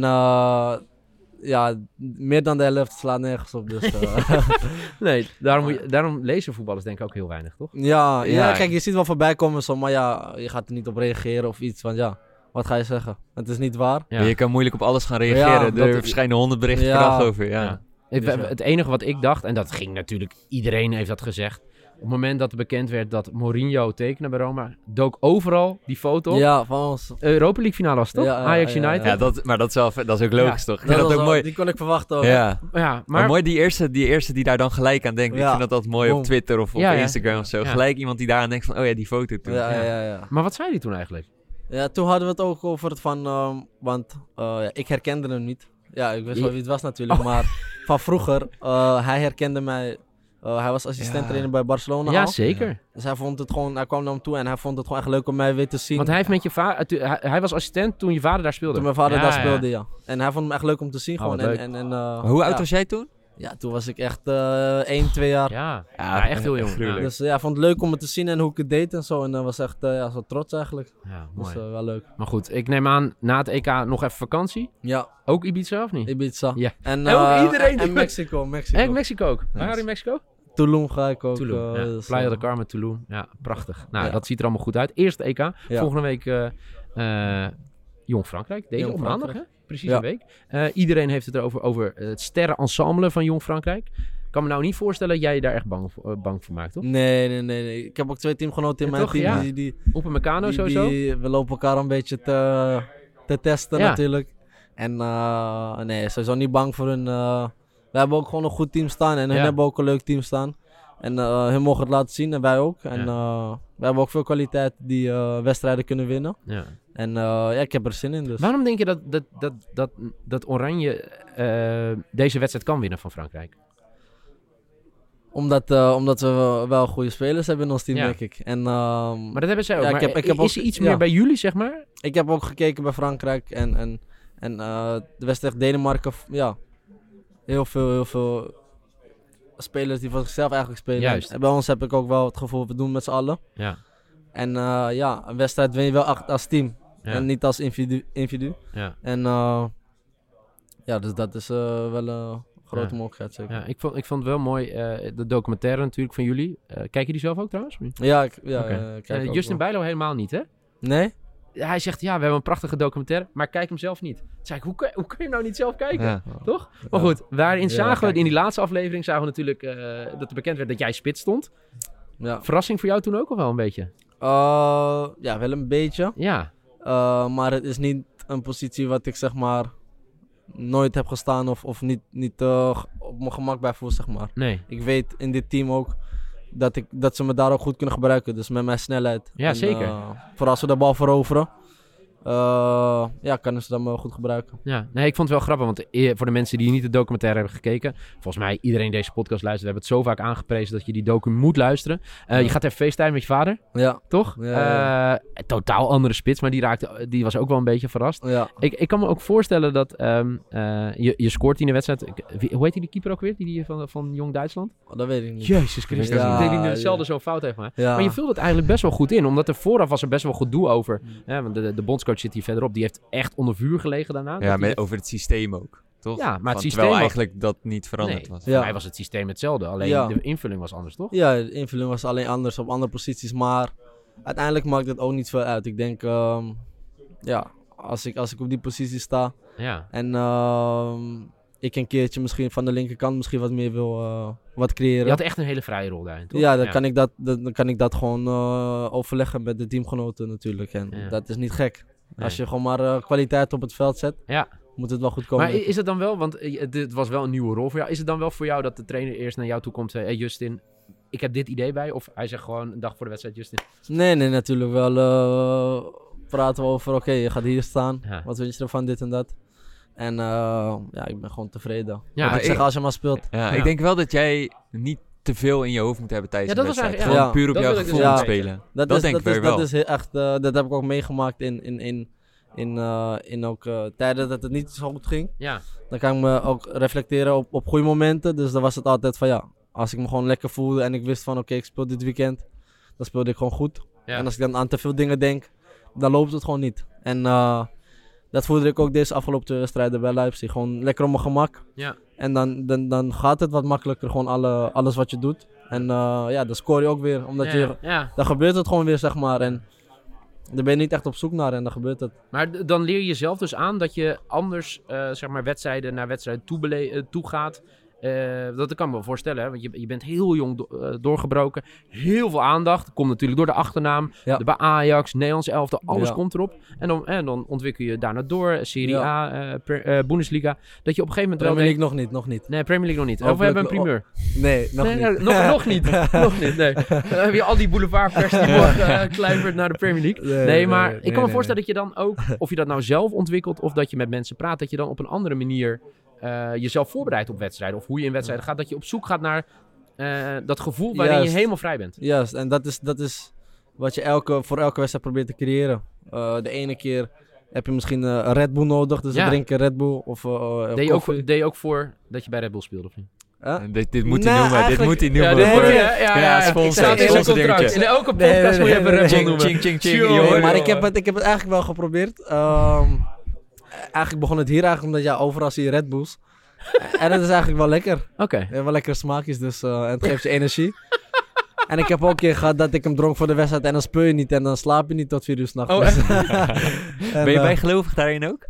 ja, meer dan de helft slaat nergens op. Dus, nee, daarom lezen voetballers denk ik ook heel weinig, toch? Ja, kijk, je ziet wel voorbij komen zo, maar ja, je gaat er niet op reageren of iets, want ja. Wat ga je zeggen? Het is niet waar. Ja. Je kan moeilijk op alles gaan reageren. Er verschijnen 100 berichten per dag over. Ja. Het enige wat ik dacht, en dat ging natuurlijk... Iedereen heeft dat gezegd. Op het moment dat er bekend werd dat Mourinho tekende bij Roma... dook overal die foto op. Ja, van ons. Europa League finale was het, toch? Ajax United. Ja, maar dat is ook logisch, toch? Dat ook mooi. Die kon ik verwachten ook. Ja, maar mooi die eerste die daar dan gelijk aan denkt. Ik vind dat mooi op Twitter of op Instagram of zo. Ja. Gelijk iemand die daar aan denkt van... Oh ja, die foto toen. Ja. Maar wat zei hij toen eigenlijk? Ja, toen hadden we het ook over het van... want ik herkende hem niet. Ja, ik wist wel wie het was natuurlijk. Maar van vroeger, hij herkende mij... hij was assistent-trainer bij Barcelona. Ja, zeker. Ja. Dus hij kwam naar hem toe en hij vond het gewoon echt leuk om mij weer te zien. Want hij heeft met je vader... Hij was assistent toen je vader daar speelde? Toen mijn vader daar speelde, ja. En hij vond hem echt leuk om te zien gewoon. Hoe oud was jij toen? Ja, toen was ik echt 1, 2 jaar. Ja, echt heel jong. Ja. Dus hij vond het leuk om het te zien en hoe ik het deed en zo. En dat was echt zo trots eigenlijk. Ja, mooi. Dus wel leuk. Maar goed, ik neem aan, na het EK nog even vakantie. Ja. Ook Ibiza of niet? Ibiza. Ja. En iedereen en Mexico. En Mexico ook. Waar ga je in Mexico? Tulum ga ik ook. Playa del Carmen, Tulum. Ja, prachtig. Nou, dat ziet er allemaal goed uit. Eerste EK. Ja. Volgende week Jong Frankrijk. Deze op maandag, hè? Precies een week. Iedereen heeft het erover over het sterrenensemble van Jong Frankrijk. Ik kan me nou niet voorstellen dat jij je daar echt bang voor maakt, toch? Nee. Ik heb ook 2 teamgenoten in mijn team. Ja. Upamecano sowieso? We lopen elkaar een beetje te testen natuurlijk. En nee, sowieso niet bang voor hun. We hebben ook gewoon een goed team staan. En hun hebben ook een leuk team staan. En hun mogen het laten zien en wij ook. En we hebben ook veel kwaliteit die wedstrijden kunnen winnen. Ja. En ik heb er zin in dus. Waarom denk je dat Oranje deze wedstrijd kan winnen van Frankrijk? Omdat we wel goede spelers hebben in ons team, denk ik. En, maar dat hebben zij ook. Ja, is er iets meer bij jullie, zeg maar? Ik heb ook gekeken bij Frankrijk en de wedstrijd Denemarken. Ja, heel veel spelers die voor zichzelf eigenlijk spelen. Juist. En bij ons heb ik ook wel het gevoel, we doen met z'n allen. Ja. En een wedstrijd win je wel als team. Ja. En niet als individu. Ja. En dus dat is wel een grote mogelijkheid, zeker. Ja, ik vond het wel mooi, de documentaire natuurlijk van jullie. Kijk je die zelf ook trouwens? Ja, kijk Justin Bijlo helemaal niet, hè? Nee? hij zegt, ja, we hebben een prachtige documentaire, maar kijk hem zelf niet. Toen zei ik, hoe kun je hem nou niet zelf kijken? Ja. Toch? Maar goed, waarin zagen we, in die laatste aflevering zagen we natuurlijk dat er bekend werd dat jij spits stond. Ja. Verrassing voor jou toen ook al wel een beetje? Ja, wel een beetje. Ja. Maar het is niet een positie wat ik zeg maar nooit heb gestaan of niet op mijn gemak bij voel, zeg maar. Nee. Ik weet in dit team ook dat ze me daar ook goed kunnen gebruiken. Dus met mijn snelheid. Ja, zeker. Vooral als we de bal veroveren. Kunnen ze dat wel goed gebruiken. Ja, nee, ik vond het wel grappig, want voor de mensen die niet de documentaire hebben gekeken, volgens mij iedereen deze podcast luistert, we hebben het zo vaak aangeprezen dat je die docu moet luisteren. Je gaat even FaceTime met je vader, toch? Ja. Totaal andere spits, maar die was ook wel een beetje verrast. Ja. Ik kan me ook voorstellen dat je scoort in de wedstrijd. Hoe heet die keeper ook weer, die van Jong Duitsland? Dat weet ik niet. Jezus Christus, ik denk dat hij zelden zo'n fout heeft gemaakt. Ja. Maar je vult het eigenlijk best wel goed in, omdat er vooraf was er best wel goed doe over. Want de bondscoach zit hier verderop, die heeft echt onder vuur gelegen daarna. Ja, over het systeem ook, toch? Ja, maar het systeem terwijl eigenlijk dat niet veranderd was. Voor mij was het systeem hetzelfde, alleen de invulling was anders, toch? Ja, de invulling was alleen anders op andere posities, maar uiteindelijk maakt het ook niet veel uit. Ik denk, als ik op die positie sta en ik een keertje misschien van de linkerkant misschien wat meer wil wat creëren. Je had echt een hele vrije rol daarin, toch? Ja, dan kan ik dat gewoon overleggen met de teamgenoten natuurlijk. En dat is niet gek. Nee. Als je gewoon maar kwaliteit op het veld zet, moet het wel goed komen. Maar is het dan wel, want dit was wel een nieuwe rol voor jou. Is het dan wel voor jou dat de trainer eerst naar jou toe komt en zegt, hey Justin, ik heb dit idee bij? Of hij zegt gewoon een dag voor de wedstrijd, Justin? Nee, natuurlijk wel. Praten we over, oké, je gaat hier staan. Ja. Wat vind je ervan, dit en dat? En ik ben gewoon tevreden. Ja, wat ik zeg als je maar speelt. Ja, ik denk wel dat jij niet te veel in je hoofd moet hebben tijdens de wedstrijd. Gewoon puur op jouw gevoel moet spelen. Dat denk ik wel. Dat is echt, dat heb ik ook meegemaakt in ook tijden dat het niet zo goed ging. Ja. Dan kan ik me ook reflecteren op goede momenten. Dus dan was het altijd van als ik me gewoon lekker voelde en ik wist van oké, ik speel dit weekend, dan speelde ik gewoon goed. Ja. En als ik dan aan te veel dingen denk, dan loopt het gewoon niet. En dat voelde ik ook deze afgelopen 2 wedstrijden bij Leipzig. Gewoon lekker op mijn gemak. Ja. En dan gaat het wat makkelijker, gewoon alles wat je doet. En dan scoor je ook weer, omdat dan gebeurt het gewoon weer, zeg maar. En daar ben je niet echt op zoek naar en dan gebeurt het. Maar dan leer je jezelf dus aan dat je anders, wedstrijden naar wedstrijden toe gaat. Dat kan ik me wel voorstellen, hè? Want je bent heel jong doorgebroken. Heel veel aandacht. Komt natuurlijk door de achternaam. Ja. Bij Ajax, Nederlands elftal, alles komt erop. En dan ontwikkel je daarna door. Serie A, Bundesliga. Dat je op een gegeven moment Premier League nog niet. Nee, Premier League nog niet. Of we hebben een primeur. Nee, nog niet. Nog niet. Nog niet, nee. Dan heb je al die boulevardpers die morgen kluivert naar de Premier League. Nee, maar ik kan me voorstellen dat je dan ook, of je dat nou zelf ontwikkelt of dat je met mensen praat, dat je dan op een andere manier jezelf voorbereidt op wedstrijden. Of hoe je in wedstrijden gaat. Dat je op zoek gaat naar dat gevoel waarin je helemaal vrij bent. Juist, en dat is wat je voor elke wedstrijd probeert te creëren. De ene keer heb je misschien een Red Bull nodig. Dus dan drink je Red Bull of deed je ook voor dat je bij Red Bull speelde of niet? Dit moet hij noemen. Dit moet hij noemen. Sponsor dingetje. In elke podcast moet je even Red Bull noemen. Maar ik heb het eigenlijk wel geprobeerd. Eigenlijk begon het hier eigenlijk omdat overal zie je Red Bulls. En het is eigenlijk wel lekker. Oké. Wel lekkere smaakjes, dus en het geeft je energie. En ik heb ook een keer gehad dat ik hem dronk voor de wedstrijd en dan speel je niet en dan slaap je niet tot 4 uur 's nachts. Ben je bijgelovig daarin ook?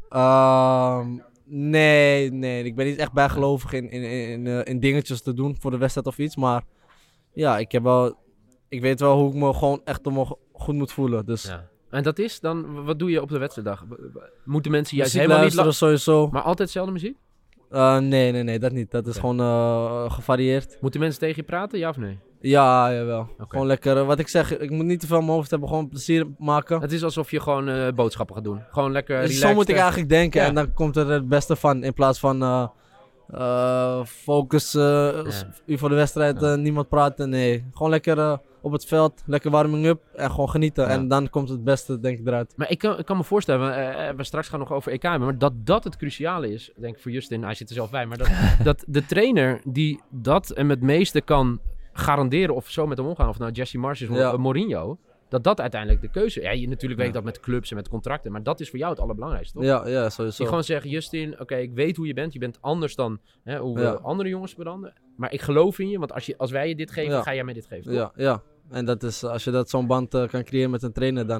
Nee. Ik ben niet echt bijgelovig in dingetjes te doen voor de wedstrijd of iets. Maar ja, ik weet wel hoe ik me gewoon echt goed moet voelen. Dus. Ja. En dat is dan, wat doe je op de wedstrijddag? Moeten mensen juist muziek helemaal niet sowieso. Maar altijd dezelfde muziek? Nee, dat niet. Dat is gewoon gevarieerd. Moeten mensen tegen je praten, ja of nee? Ja, jawel. Okay. Gewoon lekker, wat ik zeg, ik moet niet te veel in mijn hoofd hebben, gewoon plezier maken. Het is alsof je gewoon boodschappen gaat doen. Gewoon lekker relaxed. Zo moet ik eigenlijk denken en dan komt er het beste van. In plaats van focus, u voor de wedstrijd, niemand praten. Nee, gewoon lekker op het veld, lekker warming up en gewoon genieten. Ja. En dan komt het beste, denk ik, eruit. Maar ik kan me voorstellen, we straks gaan nog over EK hebben, maar dat het cruciale is, denk ik voor Justin, hij zit er zelf bij, maar dat de trainer die dat en het meeste kan garanderen of zo met hem omgaan, of nou Jesse Marsch is of Mourinho, dat uiteindelijk de keuze... Ja, je natuurlijk weet dat met clubs en met contracten, maar dat is voor jou het allerbelangrijkste, toch? Ja, sowieso. Die gewoon zeggen, Justin, oké, ik weet hoe je bent anders dan hoe andere jongens branden, maar ik geloof in je, want als wij je dit geven, ga jij mij dit geven, toch? Ja. En dat is, als je zo'n band kan creëren met een trainer, dan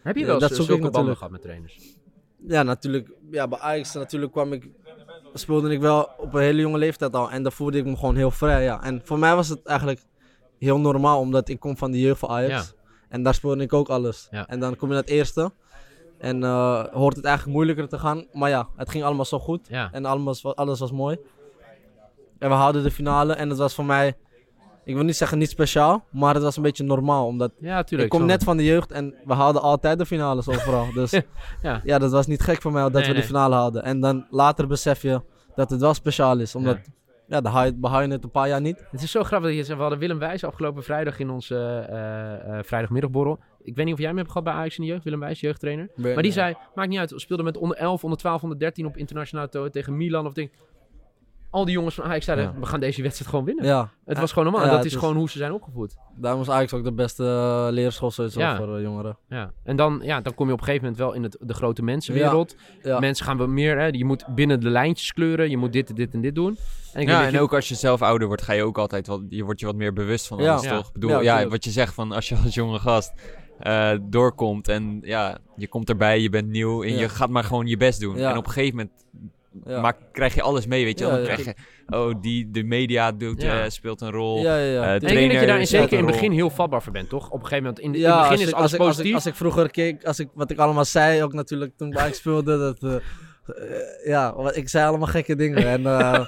Heb je wel zulke banden gehad met trainers? Ja, natuurlijk. Ja, bij Ajax natuurlijk speelde ik wel op een hele jonge leeftijd al. En daar voelde ik me gewoon heel vrij, ja. En voor mij was het eigenlijk heel normaal, omdat ik kom van de jeugd van Ajax. Ja. En daar speelde ik ook alles. Ja. En dan kom je naar het eerste. En hoort het eigenlijk moeilijker te gaan. Maar ja, het ging allemaal zo goed. Ja. En alles was mooi. En we haalden de finale. En het was voor mij, ik wil niet zeggen niet speciaal, maar het was een beetje normaal. Omdat ik kom net van de jeugd en we haalden altijd de finales overal. Dus ja, dat was niet gek voor mij dat we de finale hadden. En dan later besef je dat het wel speciaal is. Omdat dan haal je het een paar jaar niet. Het is zo grappig dat je zegt, we hadden Willem Wijs afgelopen vrijdag in onze vrijdagmiddagborrel. Ik weet niet of jij hem hebt gehad bij Ajax in de jeugd, Willem Wijs, jeugdtrainer. Maar die zei, maakt niet uit, we speelden met onder 11, onder 12, onder 13 op internationale toren tegen Milan of ding. Al die jongens van Ajax zeiden, we gaan deze wedstrijd gewoon winnen. Ja. Het was gewoon normaal. Dat is gewoon hoe ze zijn opgevoed. Daarom was Ajax ook de beste leerschool sowieso voor jongeren. Ja. En dan kom je op een gegeven moment wel in de grote mensenwereld. Ja. Mensen gaan wat meer, je moet binnen de lijntjes kleuren. Je moet dit en dit doen. En ook als je zelf ouder wordt, ga je ook altijd word je wat meer bewust van alles, toch? Ik bedoel, wat je zegt van als je als jonge gast doorkomt en je komt erbij, je bent nieuw en je gaat maar gewoon je best doen. En op een gegeven moment krijg je alles mee, weet je wel. Dan krijg je, de media speelt een rol. Ik denk dat je daar zeker in het begin heel vatbaar voor bent, toch? Op een gegeven moment, in het begin is alles positief. Als ik vroeger keek, wat ik allemaal zei, ook natuurlijk toen ik speelde, ik zei allemaal gekke dingen. En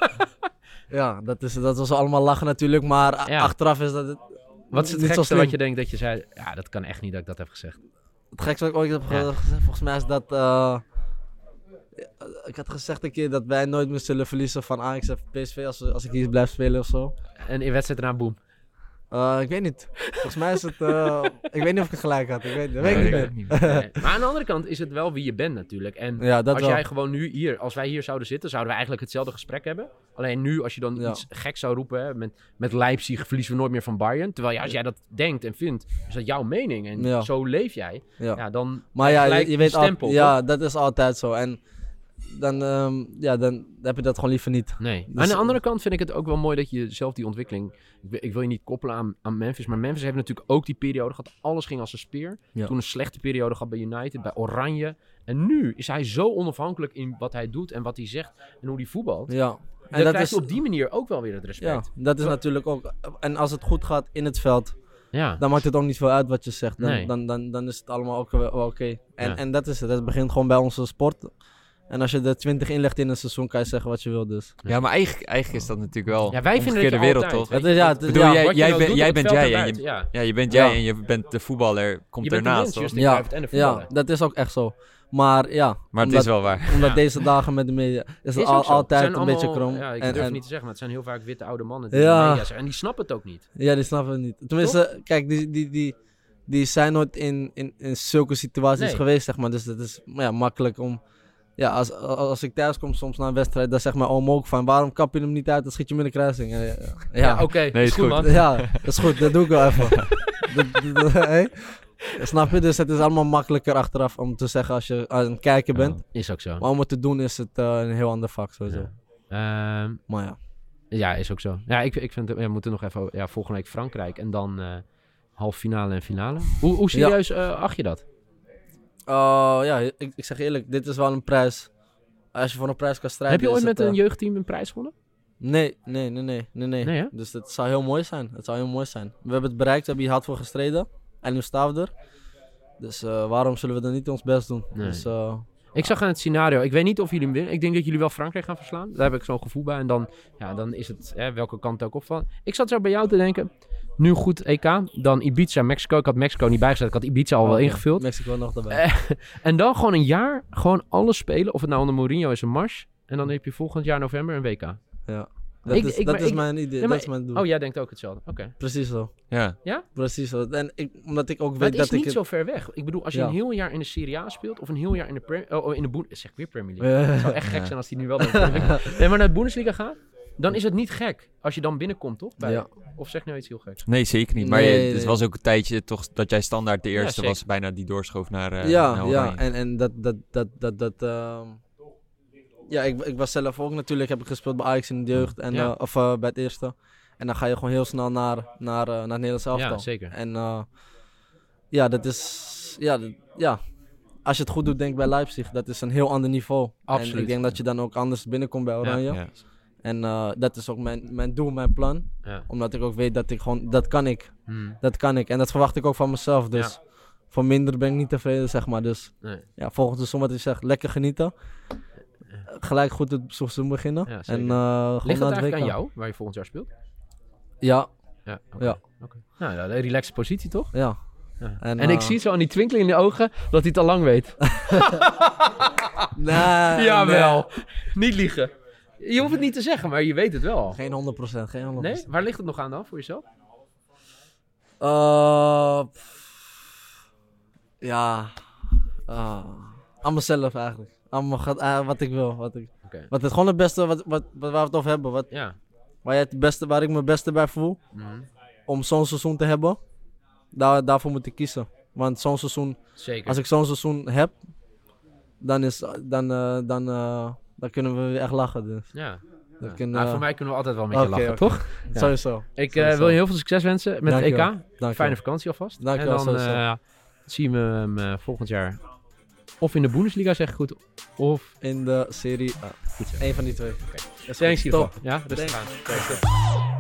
dat was allemaal lachen natuurlijk, maar achteraf is dat... Wat is het gekste wat je denkt dat je zei, dat kan echt niet dat ik dat heb gezegd? Het gekste wat ik ooit heb gezegd, volgens mij is dat... ik had gezegd een keer dat wij nooit meer zullen verliezen van Ajax of PSV als ik hier blijf spelen of zo. En in wedstrijd daarna boom? Ik weet niet. Volgens mij is het... ik weet niet of ik het gelijk had. Ik weet niet. Maar aan de andere kant is het wel wie je bent natuurlijk. En als jij gewoon nu hier... Als wij hier zouden zitten, zouden we eigenlijk hetzelfde gesprek hebben. Alleen nu, als je dan iets gek zou roepen... Met Leipzig verliezen we nooit meer van Bayern. Terwijl als jij dat denkt en vindt, is dat jouw mening. En zo leef jij. Dan je weet stempel. Dat is altijd zo. En... Dan heb je dat gewoon liever niet. Nee. Dus aan de andere kant vind ik het ook wel mooi dat je zelf die ontwikkeling... Ik wil je niet koppelen aan Memphis, maar Memphis heeft natuurlijk ook die periode gehad. Alles ging als een speer. Ja. Toen een slechte periode gehad bij United, bij Oranje. En nu is hij zo onafhankelijk in wat hij doet en wat hij zegt en hoe hij voetbalt. Ja. En dat krijgt op die manier ook wel weer het respect. Ja, dat is natuurlijk ook... En als het goed gaat in het veld... Ja. Dan maakt het ook niet veel uit wat je zegt. Dan is het allemaal ook wel oké. En dat is het. Het begint gewoon bij onze sport... En als je er 20 inlegt in een seizoen, kan je zeggen wat je wil dus. Ja, maar eigenlijk is dat natuurlijk wel wij vinden de wereld, altijd, toch? Jij bent jij en je bent jij en je bent de voetballer, komt ernaast, toch? Ja, dat is ook echt zo. Maar het is wel waar. Omdat deze dagen met de media is het altijd een beetje krom. Ja, ik durf niet te zeggen, maar het zijn heel vaak witte oude mannen die de media zijn. En die snappen het ook niet. Ja, die snappen het niet. Tenminste, kijk, die zijn nooit in zulke situaties geweest, zeg maar. Dus het is makkelijk om... Ja, als ik thuis kom soms na een wedstrijd, dan zegt mijn oom ook van... Waarom kap je hem niet uit, dan schiet je hem in de kruising. Oké, is goed, man. Ja, dat is goed, dat doe ik wel even. Snap je? Dus het is allemaal makkelijker achteraf om te zeggen als je aan het kijken bent. Is ook zo. Maar om het te doen is het een heel ander vak sowieso. Maar ja, is ook zo. Ja, ik vind we moeten nog even... Ja, volgende week Frankrijk en dan halve finale en finale. Hoe serieus acht je dat? Ik zeg eerlijk, dit is wel een prijs. Als je voor een prijs kan strijden... Heb je ooit met een jeugdteam een prijs gewonnen? Nee. Dus het zou heel mooi zijn. We hebben het bereikt, we hebben hier hard voor gestreden. En nu staan we er. Dus waarom zullen we dan niet ons best doen? Nee. Dus, ik zag aan het scenario, ik weet niet of jullie hem winnen. Ik denk dat jullie wel Frankrijk gaan verslaan. Daar heb ik zo'n gevoel bij. En dan is het welke kant ook opvallen. Ik zat zo bij jou te denken... Nu goed EK, dan Ibiza, Mexico. Ik had Mexico niet bijgezet, ik had Ibiza al wel ingevuld. Mexico nog erbij. En dan gewoon een jaar, gewoon alles spelen. Of het nou onder Mourinho is, een mars. En dan heb je volgend jaar november een WK. Ja, dat is mijn idee, dat is mijn doel. Oh, jij denkt ook hetzelfde, oké. Precies zo. Ja? Precies zo. En omdat ik ook weet dat ik... Het is niet zo ver weg. Ik bedoel, als je een heel jaar in de Serie A speelt, of een heel jaar in de zeg ik weer Premier League. Het zou echt gek zijn als die nu wel maar naar de Bundesliga gaat. Dan is het niet gek als je dan binnenkomt, toch? Of zeg nou iets heel geks? Nee, zeker niet. Maar het was ook een tijdje toch dat jij standaard de eerste was bijna die doorschoof naar Oranje. En ik was zelf ook natuurlijk, heb ik gespeeld bij Ajax in de jeugd of bij het eerste. En dan ga je gewoon heel snel naar het Nederlands elftal. Ja, zeker. En dat is Dus ja, als je het goed doet, denk ik bij Leipzig, dat is een heel ander niveau. Absoluut. En ik denk dat je dan ook anders binnenkomt bij Oranje. Ja. En dat is ook mijn doel, mijn plan. Ja. Omdat ik ook weet dat ik gewoon, dat kan ik. Dat kan ik. En dat verwacht ik ook van mezelf. Dus voor minder ben ik niet tevreden, zeg maar. Dus volgend seizoen, wat ik zeg, lekker genieten. Gelijk goed het seizoen beginnen. Ja, en, ligt dat eigenlijk aan jou, waar je volgend jaar speelt? Ja. Ja. Okay. Nou, een relaxe positie, toch? Ja. En ik zie zo aan die twinkeling in de ogen dat hij het al lang weet. Jawel. Niet liegen. Je hoeft het niet te zeggen, maar je weet het wel. Geen 100%. Nee? Waar ligt het nog aan dan, voor jezelf? Aan mezelf eigenlijk. Aan wat ik wil. Wat het gewoon het beste, waar we het over hebben. Waar ik me beste bij voel. Om zo'n seizoen te hebben. Daarvoor moet ik kiezen. Want zo'n seizoen, zeker. Als ik zo'n seizoen heb, dan kunnen we weer echt lachen. Dus. Ja. Voor mij kunnen we altijd wel een beetje lachen, toch? Ja. Sowieso. Ik wil je heel veel succes wensen met het EK. Dankjewel. Fijne vakantie alvast. Dankjewel. En dan zien we hem volgend jaar of in de Bundesliga, zeg ik goed, of in de Serie A. Eén van die twee. Thanks hiervoor. Ja, rustig aan.